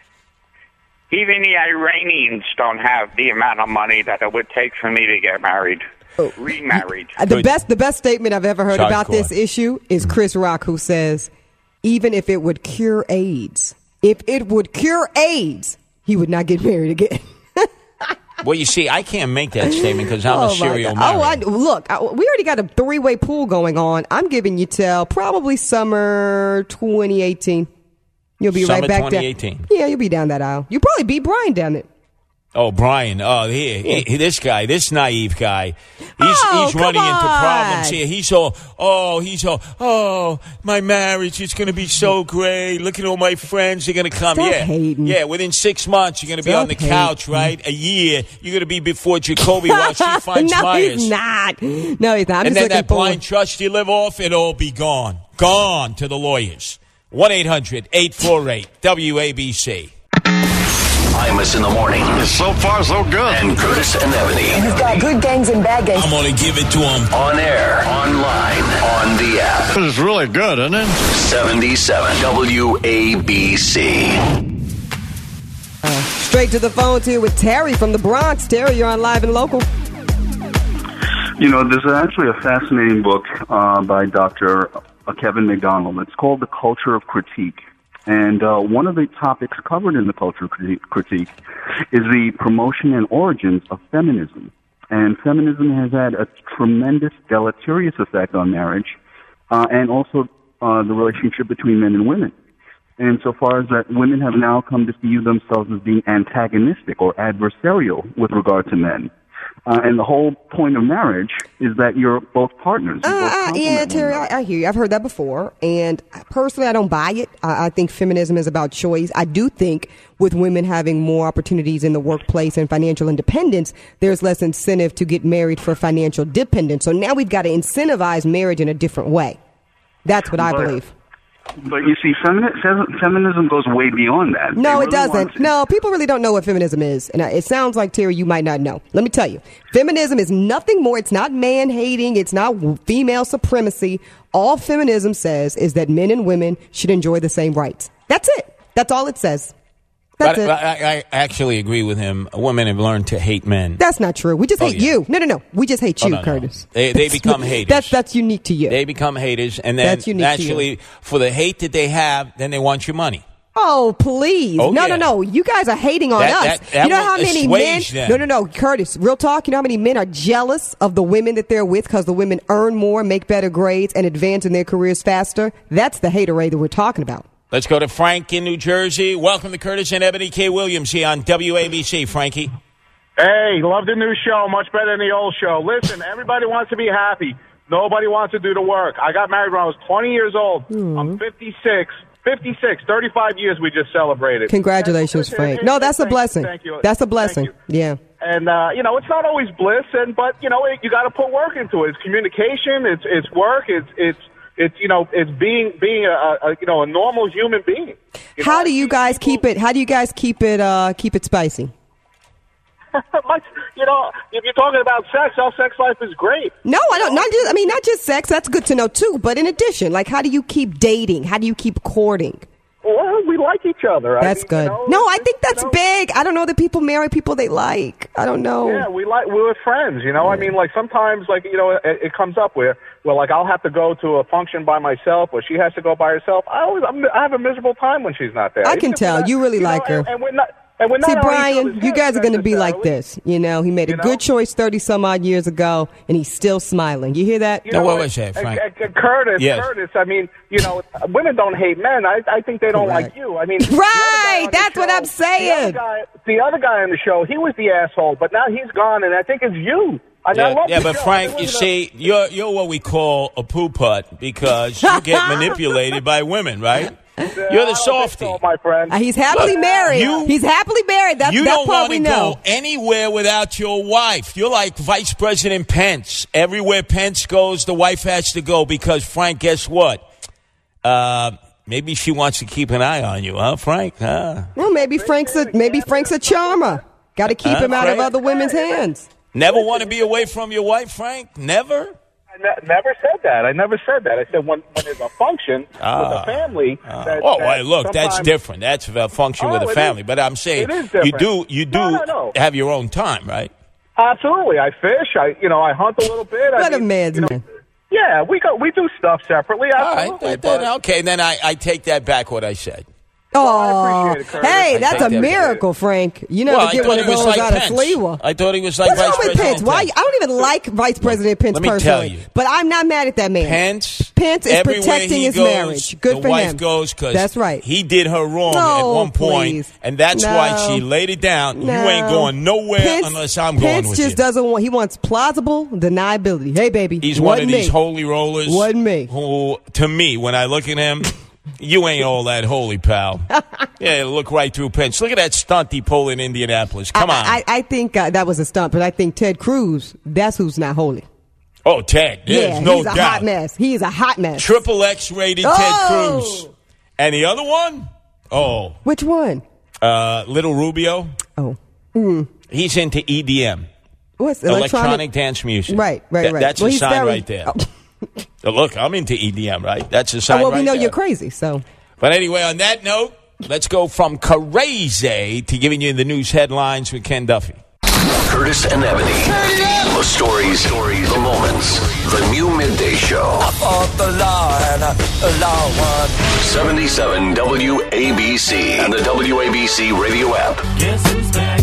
Even the Iranians don't have the amount of money that it would take for me to get married. Oh. Remarried. The best, the best statement I've ever heard Hardcore. about this issue is Chris Rock, who says, even if it would cure AIDS, if it would cure AIDS, he would not get married again. Well, you see, I can't make that statement because I'm Oh, a my serial God. married. Oh, I, look, I, we already got a three-way pool going on. I'm giving you till probably summer twenty eighteen. You'll be Summer right back twenty eighteen. down. Yeah, you'll be down that aisle. You'll probably beat Brian down it. Oh, Brian. Oh, here, Yeah. he- this guy, this naive guy. He's, Oh, he's come running into on. problems here. He's all, oh, he's all, oh, my marriage is going to be so great. Look at all my friends. They're going to come. Stop yeah. hating. Yeah, within six months, you're going to be Stop on the hating. couch, right? A year. You're going to be before Jacoby while she finds no, Myers. he's not. No, he's not. I'm and just then looking that forward. blind trust you live off, it'll all be gone. Gone to the lawyers. one eight hundred eight four eight W A B C. Imus in the morning. So far, so good. And Curtis and Ebony. You've got good gangs and bad gangs. I'm going to give it to him. On air, online, on the app. This is really good, isn't it? seventy-seven W A B C. Straight to the phones here with Terry from the Bronx. Terry, you're on Live and Local. You know, there's actually a fascinating book uh, by Doctor Kevin McDonald. It's called The Culture of Critique. And uh, one of the topics covered in The Culture of Critique is the promotion and origins of feminism. And feminism has had a tremendous deleterious effect on marriage uh, and also uh, the relationship between men and women. And so far as that, women have now come to view themselves as being antagonistic or adversarial with regard to men. Uh, and the whole point of marriage is that you're both partners. You both Uh, uh, complement yeah, one Terry, another. I, I hear you. I've heard that before. And personally, I don't buy it. I, I think feminism is about choice. I do think with women having more opportunities in the workplace and financial independence, there's less incentive to get married for financial dependence. So now we've got to incentivize marriage in a different way. That's what I But- believe. But you see, femini- fem- feminism goes way beyond that. No, They it really doesn't. want to- No, people really don't know what feminism is. And I- it sounds like, Terry, you might not know. Let me tell you. Feminism is nothing more. It's not man-hating. It's not female supremacy. All feminism says is that men and women should enjoy the same rights. That's it. That's all it says. That's But it. I, I actually agree with him. Women have learned to hate men. That's not true. We just Oh, hate yeah. you. No, no, no. We just hate Oh, you, no, no. Curtis. They, they That's- become haters. That's that's unique to you. They become haters, and then That's unique to naturally, for the hate that they have, then they want your money. Oh, please. Oh, no, yeah. no, no. You guys are hating on That- us. that- that you know will how many men. assuage them. No, no, no. Curtis, real talk. You know how many men are jealous of the women that they're with because the women earn more, make better grades, and advance in their careers faster? That's the haterade that we're talking about. Let's go to Frank in New Jersey. Welcome to Curtis and Ebony K. Williams here on W A B C. Frankie. Hey, love the new show. Much better than the old show. Listen, everybody wants to be happy. Nobody wants to do the work. I got married when I was twenty years old. Mm. I'm fifty-six. fifty-six. thirty-five years we just celebrated. Congratulations, Frank. No, that's a blessing. Thank you. That's a blessing. Yeah. And, uh, you know, it's not always bliss, and but, you know, you got to put work into it. It's communication. It's it's work. It's, it's, it's you know, it's being, being a, a, you know, a normal human being. You How know? do you guys keep it? How do you guys keep it? Uh, keep it spicy? Much, you know, if you're talking about sex, our sex life is great. No, I don't. Not just. I mean, not just sex. That's good to know too. But in addition, like, how do you keep dating? How do you keep courting? Well, we like each other. I That's mean, good. You know, no, I think that's you know, big. I don't know that people marry people they like. I don't know. Yeah, we like we were friends. You know, I mean, like sometimes, like you know, it, it comes up where, well, like I'll have to go to a function by myself, or she has to go by herself. I always, I'm, I have a miserable time when she's not there. I It's can just tell not- you really you know, like her. and, and we're not. And we're not See, on each Brian, other's you guys are going to be like necessarily. this. You know, he made a You know? good choice thirty some odd years ago, and he's still smiling. You hear that? You know, uh, uh, Curtis, Yes. Curtis, I mean, you know, women don't hate men. I, I think they don't Correct. like you. I mean, Right, that's what I'm saying. The other, guy, the other guy on the show, he was the asshole, but now he's gone, and I think it's you. I, mean, I Yeah, love yeah, the but show. Frank, It you wasn't a- see, you're you're what we call a poo putt because you get manipulated by women, right? You're the softie, my friend. Uh, he's happily Look, married. you- he's happily married. That's you that don't part want we to know. go anywhere without your wife. You're like Vice President Pence. Everywhere Pence goes, the wife has to go because, Frank, guess what? Uh, maybe she wants to keep an eye on you, huh, Frank? Huh? Well, maybe Frank's a maybe Frank's a charmer. Got to keep Huh, him out of Frank? other women's hands. Never want to be away from your wife, Frank? Never? I ne- never said that. I never said that. I said when, when there's a function Ah. with a family. Uh, that, oh, that well, look, that's sometimes- different. That's a function Oh, with a it family. is- But I'm saying it is you different. do you do No, no, no. have your own time, right? Absolutely. I fish. I you know I hunt a little bit. I What a mean, man's you know, man. Yeah, we go we do stuff separately. All Absolutely. right, then, then, okay, then I, I take that back what I said. Oh, appreciate it, Curtis. hey, I that's take a that. miracle, Frank. You never Well, I get thought one of he was those like out Pence. of Sliwa. I thought he was like What's Vice wrong with President Pence? Why? Pence. I don't even like Vice President Pence let me personally, tell you. but I'm not mad at that man. Pence, Pence is everywhere protecting he his goes, marriage. Good the for wife him. goes because That's right. he did her wrong No, at one point, please. and that's No. why she laid it down. No. You ain't going nowhere Pence, unless I'm Pence going with just you. doesn't want. He wants plausible deniability. Hey, baby, He's one of wasn't these me. holy rollers. Wasn't me. Who, to me, when I look at him, you ain't all that holy, pal. Yeah, look right through Pence. Look at that stunt he pulled in Indianapolis. Come I, on. I, I think uh, that was a stunt, but I think Ted Cruz, that's who's not holy. oh, Ted. There's yeah, no he's a doubt. hot mess. He is a hot mess. Triple X rated Oh! Ted Cruz. And the other one? Oh, Which one? uh, Little Rubio. Oh, mm. He's into E D M. What's Electronic, electronic? dance music. Right, right, That- right. That's Well, a he's sign very- right there. Oh. So look, I'm into E D M, right? That's a sign Oh, well, right we know there. you're crazy, so. But anyway, on that note, let's go from crazy to giving you the news headlines with Ken Duffy. Curtis and Ebony. The stories, stories, the moments. The new midday show. I fought the law and I, the law won. seventy-seven W A B C and the W A B C radio app. Guess who's back?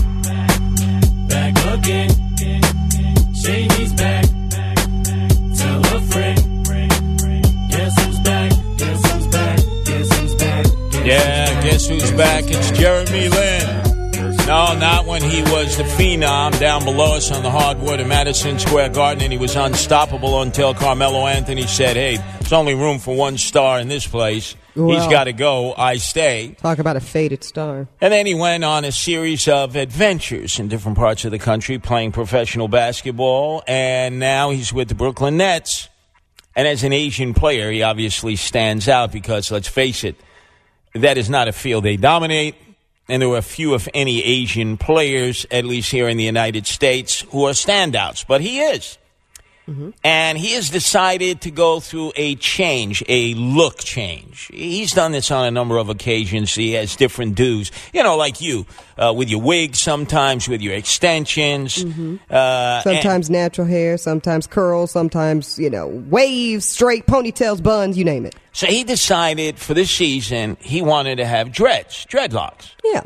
Back again. Shady's back. Tell a friend. Guess who's back? Guess who's back? Guess who's back? Yeah, guess who's back? It's Jeremy Lin. No, not when he was the phenom down below us on the hardwood at Madison Square Garden, and he was unstoppable until Carmelo Anthony said, hey, there's only room for one star in this place. He's Well. got to go. I stay. Talk about a faded star. And then he went on a series of adventures in different parts of the country playing professional basketball, and now he's with the Brooklyn Nets. And as an Asian player, he obviously stands out because, let's face it, that is not a field they dominate, and there were few, if any, Asian players, at least here in the United States, who are standouts. But he is. Mm-hmm. And he has decided to go through a change, a look change. He's done this on a number of occasions. He has different do's, you know, like you, uh, with your wig, sometimes with your extensions. Mm-hmm. Uh, sometimes natural hair, sometimes curls, sometimes, you know, waves, straight, ponytails, buns, you name it. So he decided for this season he wanted to have dreads, dreadlocks. Yeah.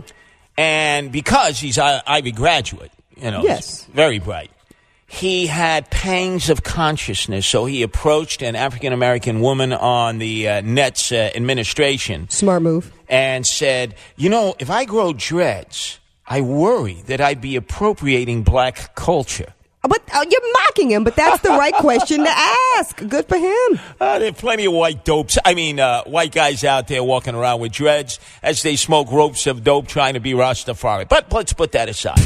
And because he's an Ivy graduate, you know, yes. very bright. He had pangs of consciousness, so he approached an African-American woman on the uh, Nets uh, administration. Smart move. And said, you know, if I grow dreads, I worry that I'd be appropriating black culture. But uh, you're mocking him, but that's the right question to ask. Good for him. Uh, there are plenty of white dopes. I mean, uh, white guys out there walking around with dreads as they smoke ropes of dope trying to be Rastafari. But let's put that aside.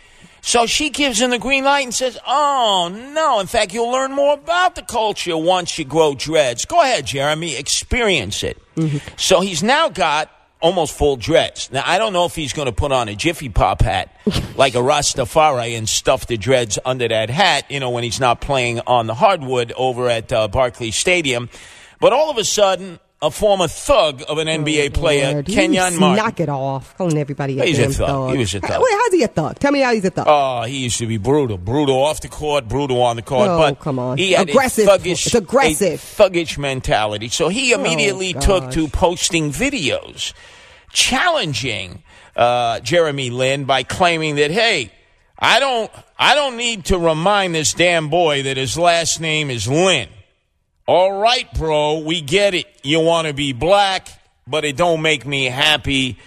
So she gives him the green light and says, oh, no. In fact, you'll learn more about the culture once you grow dreads. Go ahead, Jeremy. Experience it. Mm-hmm. So he's now got almost full dreads. Now, I don't know if he's going to put on a Jiffy Pop hat like a Rastafari and stuff the dreads under that hat, you know, when he's not playing on the hardwood over at uh, Barclays Stadium. But all of a sudden, a former thug of an N B A oh, player, Lord. Kenyon He's Martin. Knock it off. Calling everybody a He's damn a thug. thug. He was a thug. Wait, how's he a thug? Tell me how he's a thug. Oh, he used to be brutal. Brutal off the court, brutal on the court. Oh, but come on. He had Aggressive. A thuggish, It's aggressive. A thuggish mentality. So he immediately Oh, took gosh. to posting videos challenging uh, Jeremy Lin by claiming that, hey, I don't, I don't need to remind this damn boy that his last name is Lin. All right, bro, we get it. You want to be black, but it don't make me happy.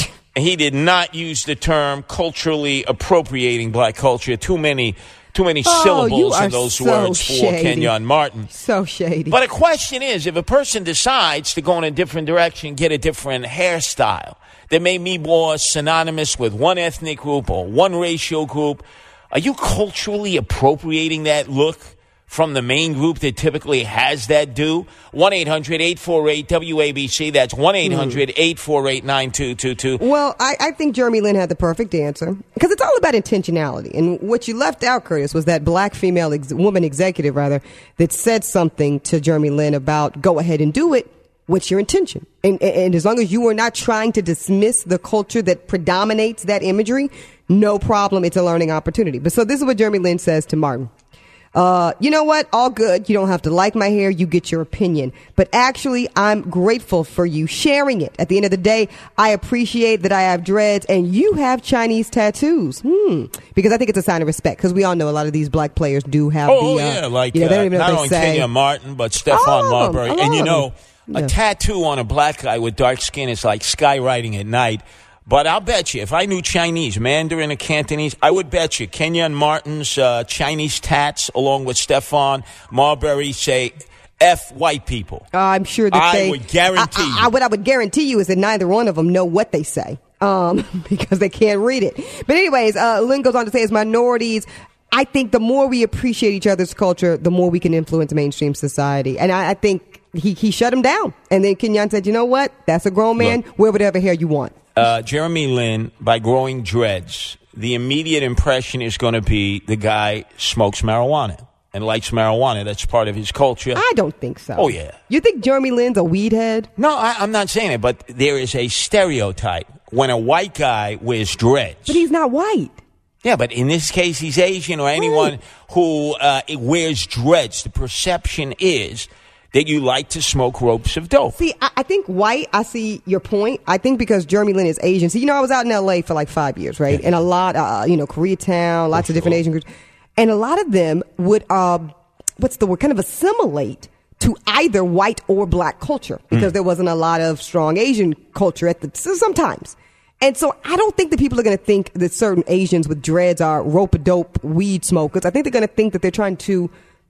He did not use the term culturally appropriating black culture. Too many, too many Oh, you syllables are in those so words for shady. Kenyon Martin. So shady. But the question is, if a person decides to go in a different direction, get a different hairstyle that may be more synonymous with one ethnic group or one racial group, are you culturally appropriating that look from the main group that typically has that do? one eight hundred eight four eight W A B C. That's one eight hundred eight four eight nine two two two. Well, I, I think Jeremy Lin had the perfect answer because it's all about intentionality. And what you left out, Curtis, was that black female ex- woman executive, rather, that said something to Jeremy Lin about go ahead and do it. What's your intention? And, and, and as long as you are not trying to dismiss the culture that predominates that imagery, no problem. It's a learning opportunity. But so this is what Jeremy Lin says to Martin. Uh, you know what? All good. You don't have to like my hair. You get your opinion. But actually, I'm grateful for you sharing it. At the end of the day, I appreciate that I have dreads and you have Chinese tattoos. Hmm. Because I think it's a sign of respect. Because we all know a lot of these black players do have Oh, the, uh, yeah, like you know, they uh, don't even know not what only they say. Kenyon Martin, but Stephon All of them. Marbury. All And you of know, them. a Yeah. tattoo on a black guy with dark skin is like skywriting at night. But I'll bet you, if I knew Chinese, Mandarin or Cantonese, I would bet you Kenyon Martin's uh, Chinese tats, along with Stephon Marbury, say F white people. Uh, I'm sure that I they. would guarantee I, I, you. I, what I would guarantee you is that neither one of them know what they say, um, because they can't read it. But anyways, uh, Lin goes on to say, as minorities, I think the more we appreciate each other's culture, the more we can influence mainstream society. And I, I think he he shut him down. And then Kenyon said, you know what? That's a grown man. Look. Wear whatever hair you want. Uh, Jeremy Lin, by growing dreads, the immediate impression is going to be the guy smokes marijuana and likes marijuana. That's part of his culture. I don't think so. Oh, yeah. You think Jeremy Lin's a weed head? No, I, I'm not saying it, but there is a stereotype when a white guy wears dreads. But he's not white. Yeah, but in this case, he's Asian or anyone who uh, wears dreads. The perception is that you like to smoke ropes of dope. See, I, I think white, I see your point. I think because Jeremy Lin is Asian. See, you know, I was out in L A for like five years, right? Yeah. And a lot, uh, you know, Koreatown, lots For of different sure. Asian groups. And a lot of them would, uh, what's the word, kind of assimilate to either white or black culture because Mm. there wasn't a lot of strong Asian culture at the, sometimes. And so I don't think that people are going to think that certain Asians with dreads are rope-a-dope weed smokers. I think they're going to think that they're trying to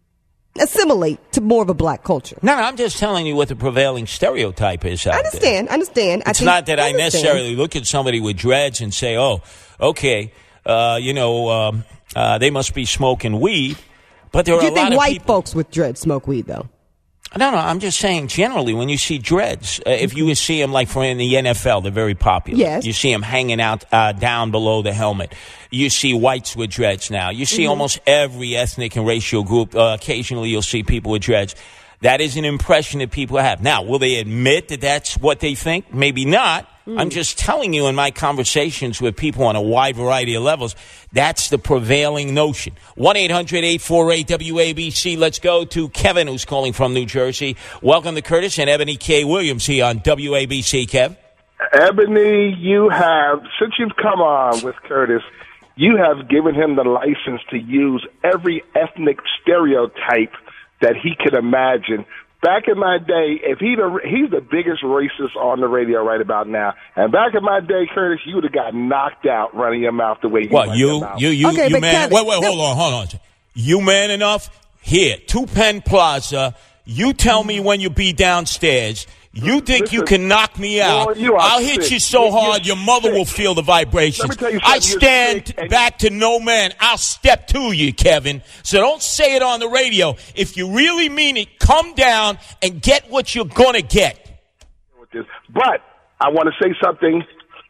assimilate to more of a black culture. No, no, I'm just telling you what the prevailing stereotype is out I understand. I understand. there. I It's think- not that I, understand. necessarily look at somebody with dreads and say, oh, okay, uh, you know, um, uh, they must be smoking weed. But there Do are you a lot think of white people. folks with dreads smoke weed, though? No, no, I'm just saying generally when you see dreads, uh, if you see them like for in the N F L, they're very popular. Yes. You see them hanging out uh, down below the helmet. You see whites with dreads now. You see Mhm. almost every ethnic and racial group. Uh, occasionally you'll see people with dreads. That is an impression that people have. Now, will they admit that that's what they think? Maybe not. Mm. I'm just telling you in my conversations with people on a wide variety of levels, that's the prevailing notion. one eight hundred eight four eight W A B C. Let's go to Kevin, who's calling from New Jersey. Welcome to Curtis and Ebony K. Williams here on W A B C, Kev. Ebony, you have, since you've come on with Curtis, you have given him the license to use every ethnic stereotype that he could imagine. Back in my day, if he the, he's the biggest racist on the radio right about now. And back in my day, Curtis, you would have got knocked out running your mouth the way you What, run you, your mouth. you, you, Okay, you but man? Kevin- wait, wait, hold on, hold on. You man enough? Here, Two Penn Plaza. You tell me when you be downstairs. You think you can knock me out? Boy, you are I'll hit sick. you so You're hard your mother will feel the vibrations. Let me tell you I something. You're stand sick and- back to no man. I'll step to you, Kevin. So don't say it on the radio. If you really mean it, come down and get what you're going to get. But I want to say something.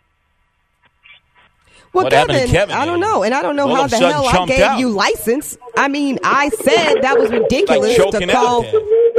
Well, What Kevin, happened to Kevin, I don't man? know, and I don't know All how of the a sudden hell I jumped gave out. you license. I mean, I said that was ridiculous Like to choking out call. there.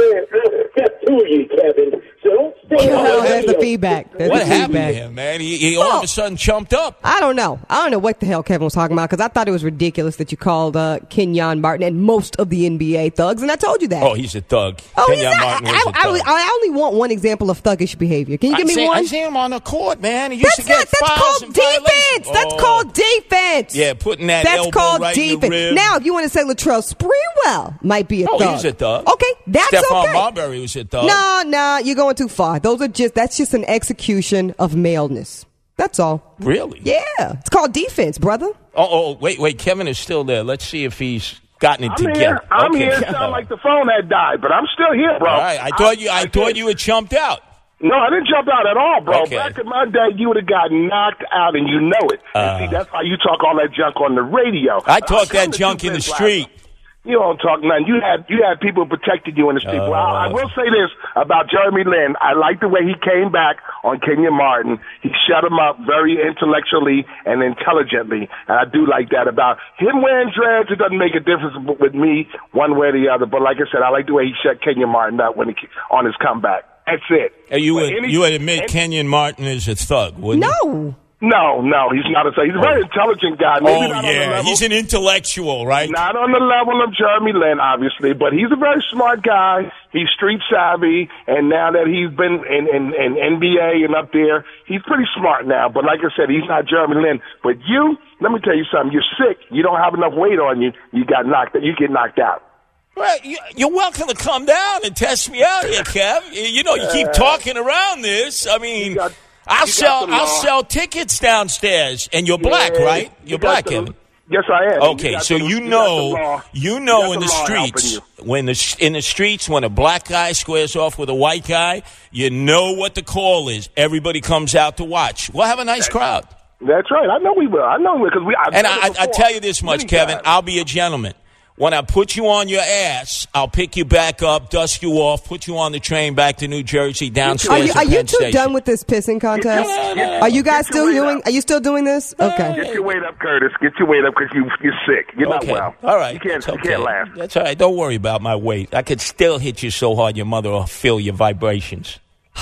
Oh, there's the feedback. There's What the happened feedback. to him, man? He, he all of a sudden jumped up. I don't know. I don't know what the hell Kevin was talking about because I thought it was ridiculous that you called uh, Kenyon Martin and most of the N B A thugs, and I told you that. Oh, he's a thug. Oh, Kenyon he's not- Martin was I, a I, thug. I, I only want one example of thuggish behavior. Can you give I me see, one? I see him on the court, man. He used That's to get not. That's fouls called and defense. violations. That's Oh. called defense. Yeah, putting that That's elbow called right in the defense. rib. Now, if you want to say Latrell Sprewell might be a Oh, thug. he's a thug. Okay, that's Stephon okay. Marbury was a thug. No, no, you're going too far. Those are just that's just an execution of maleness. That's all. Really? Yeah, it's called defense, brother. Oh, oh, wait, wait. Kevin is still there. Let's see if he's gotten it I'm together. here. I'm Okay. here. It sounds like the phone had died, but I'm still here, bro. All right. I thought you. I, thought you had jumped out. No, I didn't jump out at all, bro. Okay. Back in my day, you would have gotten knocked out, and you know it. Uh, and see, that's why you talk all that junk on the radio. I talk Come that to junk Two in the Penn street. Plaza. You don't talk nothing. You had you had people protecting you in the street. Uh, well, I, I will say this about Jeremy Lin. I like the way he came back on Kenyon Martin. He shut him up very intellectually and intelligently, and I do like that about him wearing dreads. It doesn't make a difference with me one way or the other. But like I said, I like the way he shut Kenyon Martin up when he on his comeback. That's it. Uh, you But would any- you would admit any- Kenyon Martin is a thug, wouldn't you? No. No, no, he's not a. He's a very intelligent guy. Maybe Oh not on the yeah, level, he's an intellectual, right? not on the level of Jeremy Lin, obviously, but he's a very smart guy. He's street savvy, and now that he's been in, in, in N B A and up there, he's pretty smart now. But like I said, he's not Jeremy Lin. But you, let me tell you something. You're sick. You don't have enough weight on you. You got knocked. You get knocked out. Well, you, you're welcome to come down and test me out here, Kev. You, you know, you keep talking around this. I mean, got- I'll you got sell the I'll law. sell tickets downstairs, and you're black, Yeah, right? you You're got black, the- Kevin. Yes, I am. Okay, got so the- you got the know, law. you know, got in the the law streets, helping when the in the streets, when a black guy squares off with a white guy, you know what the call is. Everybody comes out to watch. We'll have a nice crowd. That's right. I know we will. I know we will because we. I've And done I, it I, I before. tell you this much, Many Kevin, times. I'll be a gentleman. When I put you on your ass, I'll pick you back up, dust you off, put you on the train back to New Jersey, downstairs Are you, at are you Penn two Station. done with this pissing contest? No, no, no. Are you guys Get your still weight doing? up. Are you still doing this? Okay. Get your weight up, Curtis. Get your weight up because you you're sick. You're Okay. not well. All right. You can't. That's You okay. can't laugh. That's all right. Don't worry about my weight. I could still hit you so hard your mother will feel your vibrations.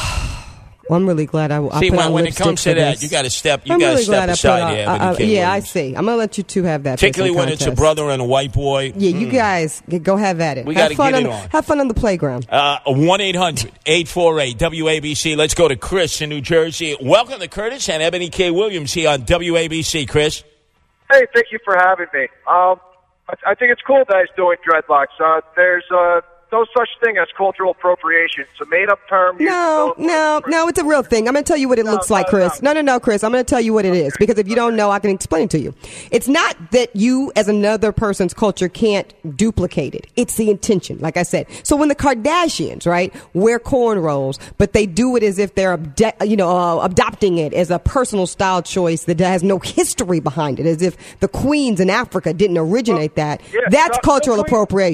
Well, I'm really glad I, I See, put when, on when it lipstick comes for to that, this. you got to step. You I'm got to really step glad I put aside on- there. I- I- Ebony K. yeah, I Williams. see. I'm gonna let you two have that. Particularly pissing when it's a contest. brother and a white boy. Yeah, you Mm. guys go have at it. We have gotta fun get it on, on. Have fun on the playground. Uh, one eight hundred eight four eight W A B C. Let's go to Chris in New Jersey. Welcome to Curtis and Ebony K. Williams here on W A B C. Chris. Hey, thank you for having me. Um, I, I think it's cool that he's doing dreadlocks. Uh, there's uh, no such thing as cultural appropriation. It's a made-up term. No, no, no, it's a real thing. I'm going to tell you what it looks like, Chris. No, no, no, Chris. I'm going to tell you what it is because if you don't know, I can explain it to you. It's not that you, as another person's culture, can't duplicate it. It's the intention, like I said. So when the Kardashians, right, wear cornrows, but they do it as if they're, abde- you know, uh, adopting it as a personal style choice that has no history behind it, as if the queens in Africa didn't originate that. yeah, That's no- cultural no queen- appropriation.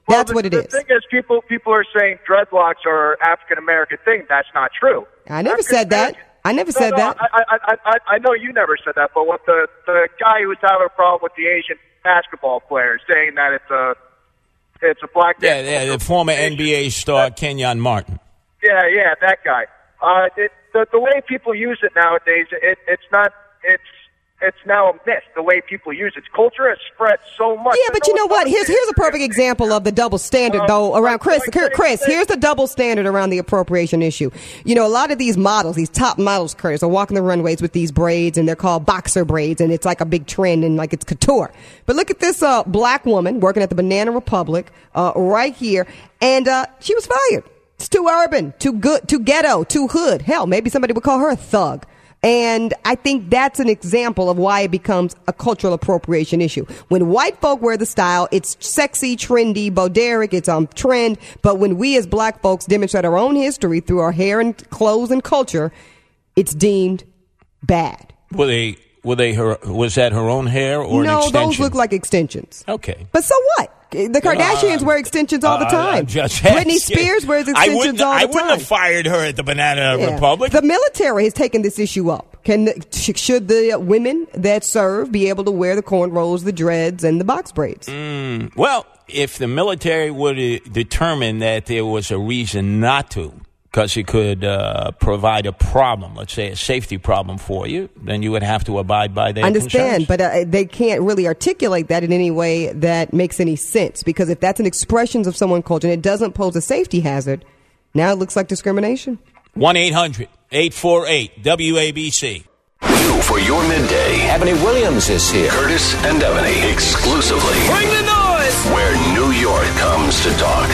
Well, That's the, what it the is. thing is, people people are saying dreadlocks are an African American thing. That's not true. I never said that. I never No, said no, that. I, I, I, I, I know you never said that, but what the the guy who's having a problem with the Asian basketball player saying that it's a it's a black. Yeah, yeah, the former N B A star Kenyon Martin. Yeah, yeah, that guy. Uh, it, the the way people use it nowadays, it, it's not. It's it's now a myth. The way people use it, culture has spread so much. Yeah, but you know what? Here's here's a perfect example of the double standard, though. Around Chris, Chris, here's the double standard around the appropriation issue. You know, a lot of these models, these top models, Curtis, are walking the runways with these braids, and they're called boxer braids, and it's like a big trend, and like it's couture. But look at this uh, black woman working at the Banana Republic uh, right here, and uh, she was fired. It's too urban, too good, too ghetto, too hood. Hell, maybe somebody would call her a thug. And I think that's an example of why it becomes a cultural appropriation issue. When white folk wear the style, it's sexy, trendy, boderic, it's on trend. But when we as black folks demonstrate our own history through our hair and clothes and culture, it's deemed bad. Were they, were they her, was that her own hair or no, an extension? those look like extensions. Okay. But so what? The Kardashians uh, wear extensions all the uh, time. uh, just Britney asking. Spears wears I extensions wouldn't, all the I time. wouldn't have fired her at the Banana Yeah. Republic. The military has taken this issue up. Can sh- should the women that serve be able to wear the cornrows, the dreads, and the box braids? Mm, well, if the military would determine that there was a reason not to, because it could uh, provide a problem, let's say a safety problem for you, then you would have to abide by their Understand, concerns. but uh, they can't really articulate that in any way that makes any sense. Because if that's an expression of someone's culture and it doesn't pose a safety hazard, now it looks like discrimination. one eight hundred eight four eight W A B C. You for your midday. Ebony Williams is here. Curtis and Ebony exclusively. Bring the noise! Where New York comes to talk.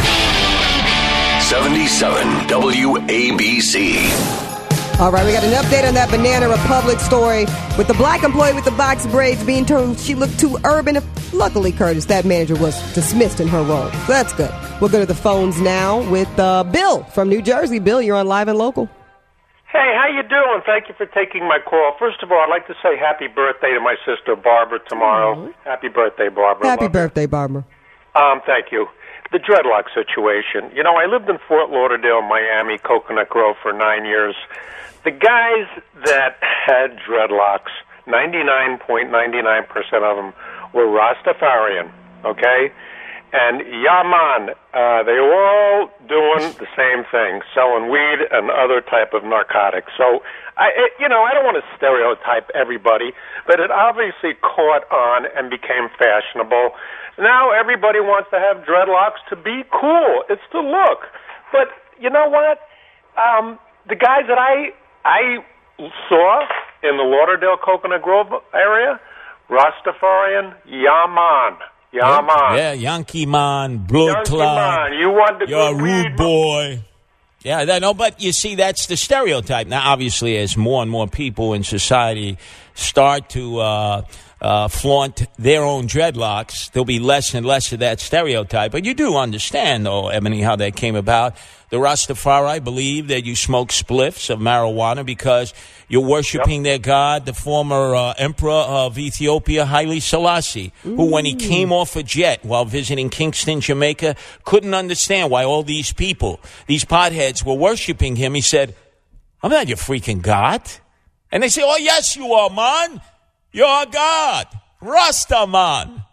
seventy-seven W A B C. All right, we got an update on that Banana Republic story with the black employee with the box braids being told she looked too urban. Luckily, Curtis, that manager was dismissed in her role. So that's good. We'll go to the phones now with uh, Bill from New Jersey. Bill, you're on Live and Local. Hey, how you doing? Thank you for taking my call. First of all, I'd like to say happy birthday to my sister Barbara tomorrow. Mm-hmm. Happy birthday, Barbara. Happy Love birthday, Barbara. Um, thank you. The dreadlock situation. You know, I lived in Fort Lauderdale, Miami, Coconut Grove for nine years. The guys that had dreadlocks, ninety-nine point nine nine percent of them were Rastafarian, okay? And Yaman, uh, they were all doing the same thing, selling weed and other type of narcotics. So, I, it, you know, I don't want to stereotype everybody, but it obviously caught on and became fashionable. Now everybody wants to have dreadlocks to be cool. It's the look. But you know what? Um, the guys that I I saw in the Lauderdale Coconut Grove area, Rastafarian, Yaman. Yaman. Yeah, Yankee Man, Blood Yankee Clot. Man, you want the You're a good rude weed? boy. Yeah, that, no, but you see, that's the stereotype. Now, obviously, as more and more people in society start to uh, uh, flaunt their own dreadlocks, there'll be less and less of that stereotype. But you do understand, though, Ebony, how that came about. The Rastafari believe that you smoke spliffs of marijuana because you're worshiping yep. their god, the former uh, emperor of Ethiopia, Haile Selassie, Ooh. who, when he came off a jet while visiting Kingston, Jamaica, couldn't understand why all these people, these potheads, were worshiping him. He said, I'm not your freaking god. And they say, oh, yes, you are, man. You're a god. Rasta, man.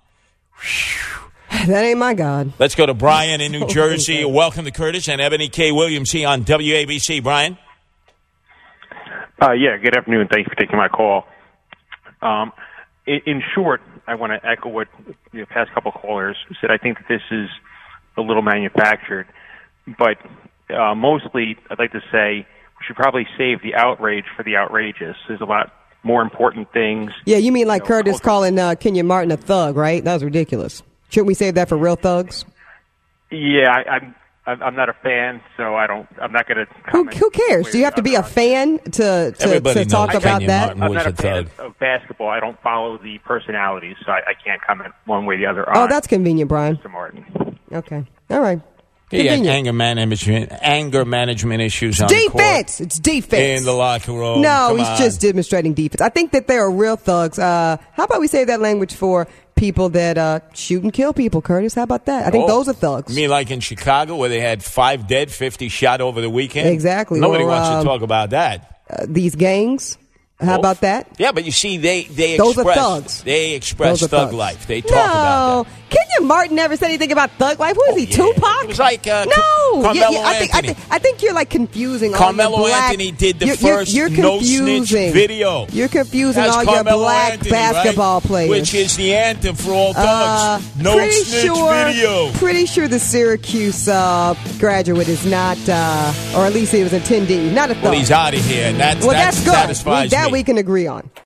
That ain't my God. Let's go to Brian in New Jersey. Welcome to Curtis and Ebony K. Williams here on W A B C. Brian? Uh, yeah, good afternoon. Thanks for taking my call. Um, in, in short, I want to echo what the past couple callers said. I think that this is a little manufactured. But uh, mostly, I'd like to say we should probably save the outrage for the outrageous. There's a lot more important things. Yeah, you mean like you know, Curtis culture. calling uh, Kenyon Martin a thug, right? That was ridiculous. Shouldn't we save that for real thugs? Yeah, I, I'm. I'm not a fan, so I don't. I'm not going to. Who, who cares? Do you have to be a fan to to, to talk about that? I'm not a fan of basketball. I don't follow the personalities, so I, I can't comment one way or the other. Oh, on that's convenient, Brian. Mister Martin. Okay, all right. He had anger management, anger management issues on defense. The court. It's defense in the locker room. No, Come he's on. just demonstrating defense. I think that they are real thugs. Uh, how about we save that language for people that uh, shoot and kill people, Curtis. How about that? I think Oh. those are thugs. You mean like in Chicago where they had five dead, fifty shot over the weekend? Exactly. Nobody Or, wants um, to talk about that. Uh, these gangs. How Oh. about that? Yeah, but you see, they they Those are express thugs. they express Those are thug thugs. life. They talk no, about that. Kenya Martin never said anything about thug life. Who is he, Tupac? It was like uh, no, Carmelo Yeah, yeah, I think I Anthony. think I think you're like confusing. Carmelo all your black, Anthony did the you're, you're- first you're no confusing. snitch video. You're confusing That's all Carmelo your black Anthony, basketball right? players, which is the anthem for all Uh, thugs. no pretty snitch sure, video. Pretty sure the Syracuse uh, graduate is not, uh, or at least he was attendee, not a thug. Well, he's out of here, and that's, well, that that's good. satisfies We- that me. we can agree on.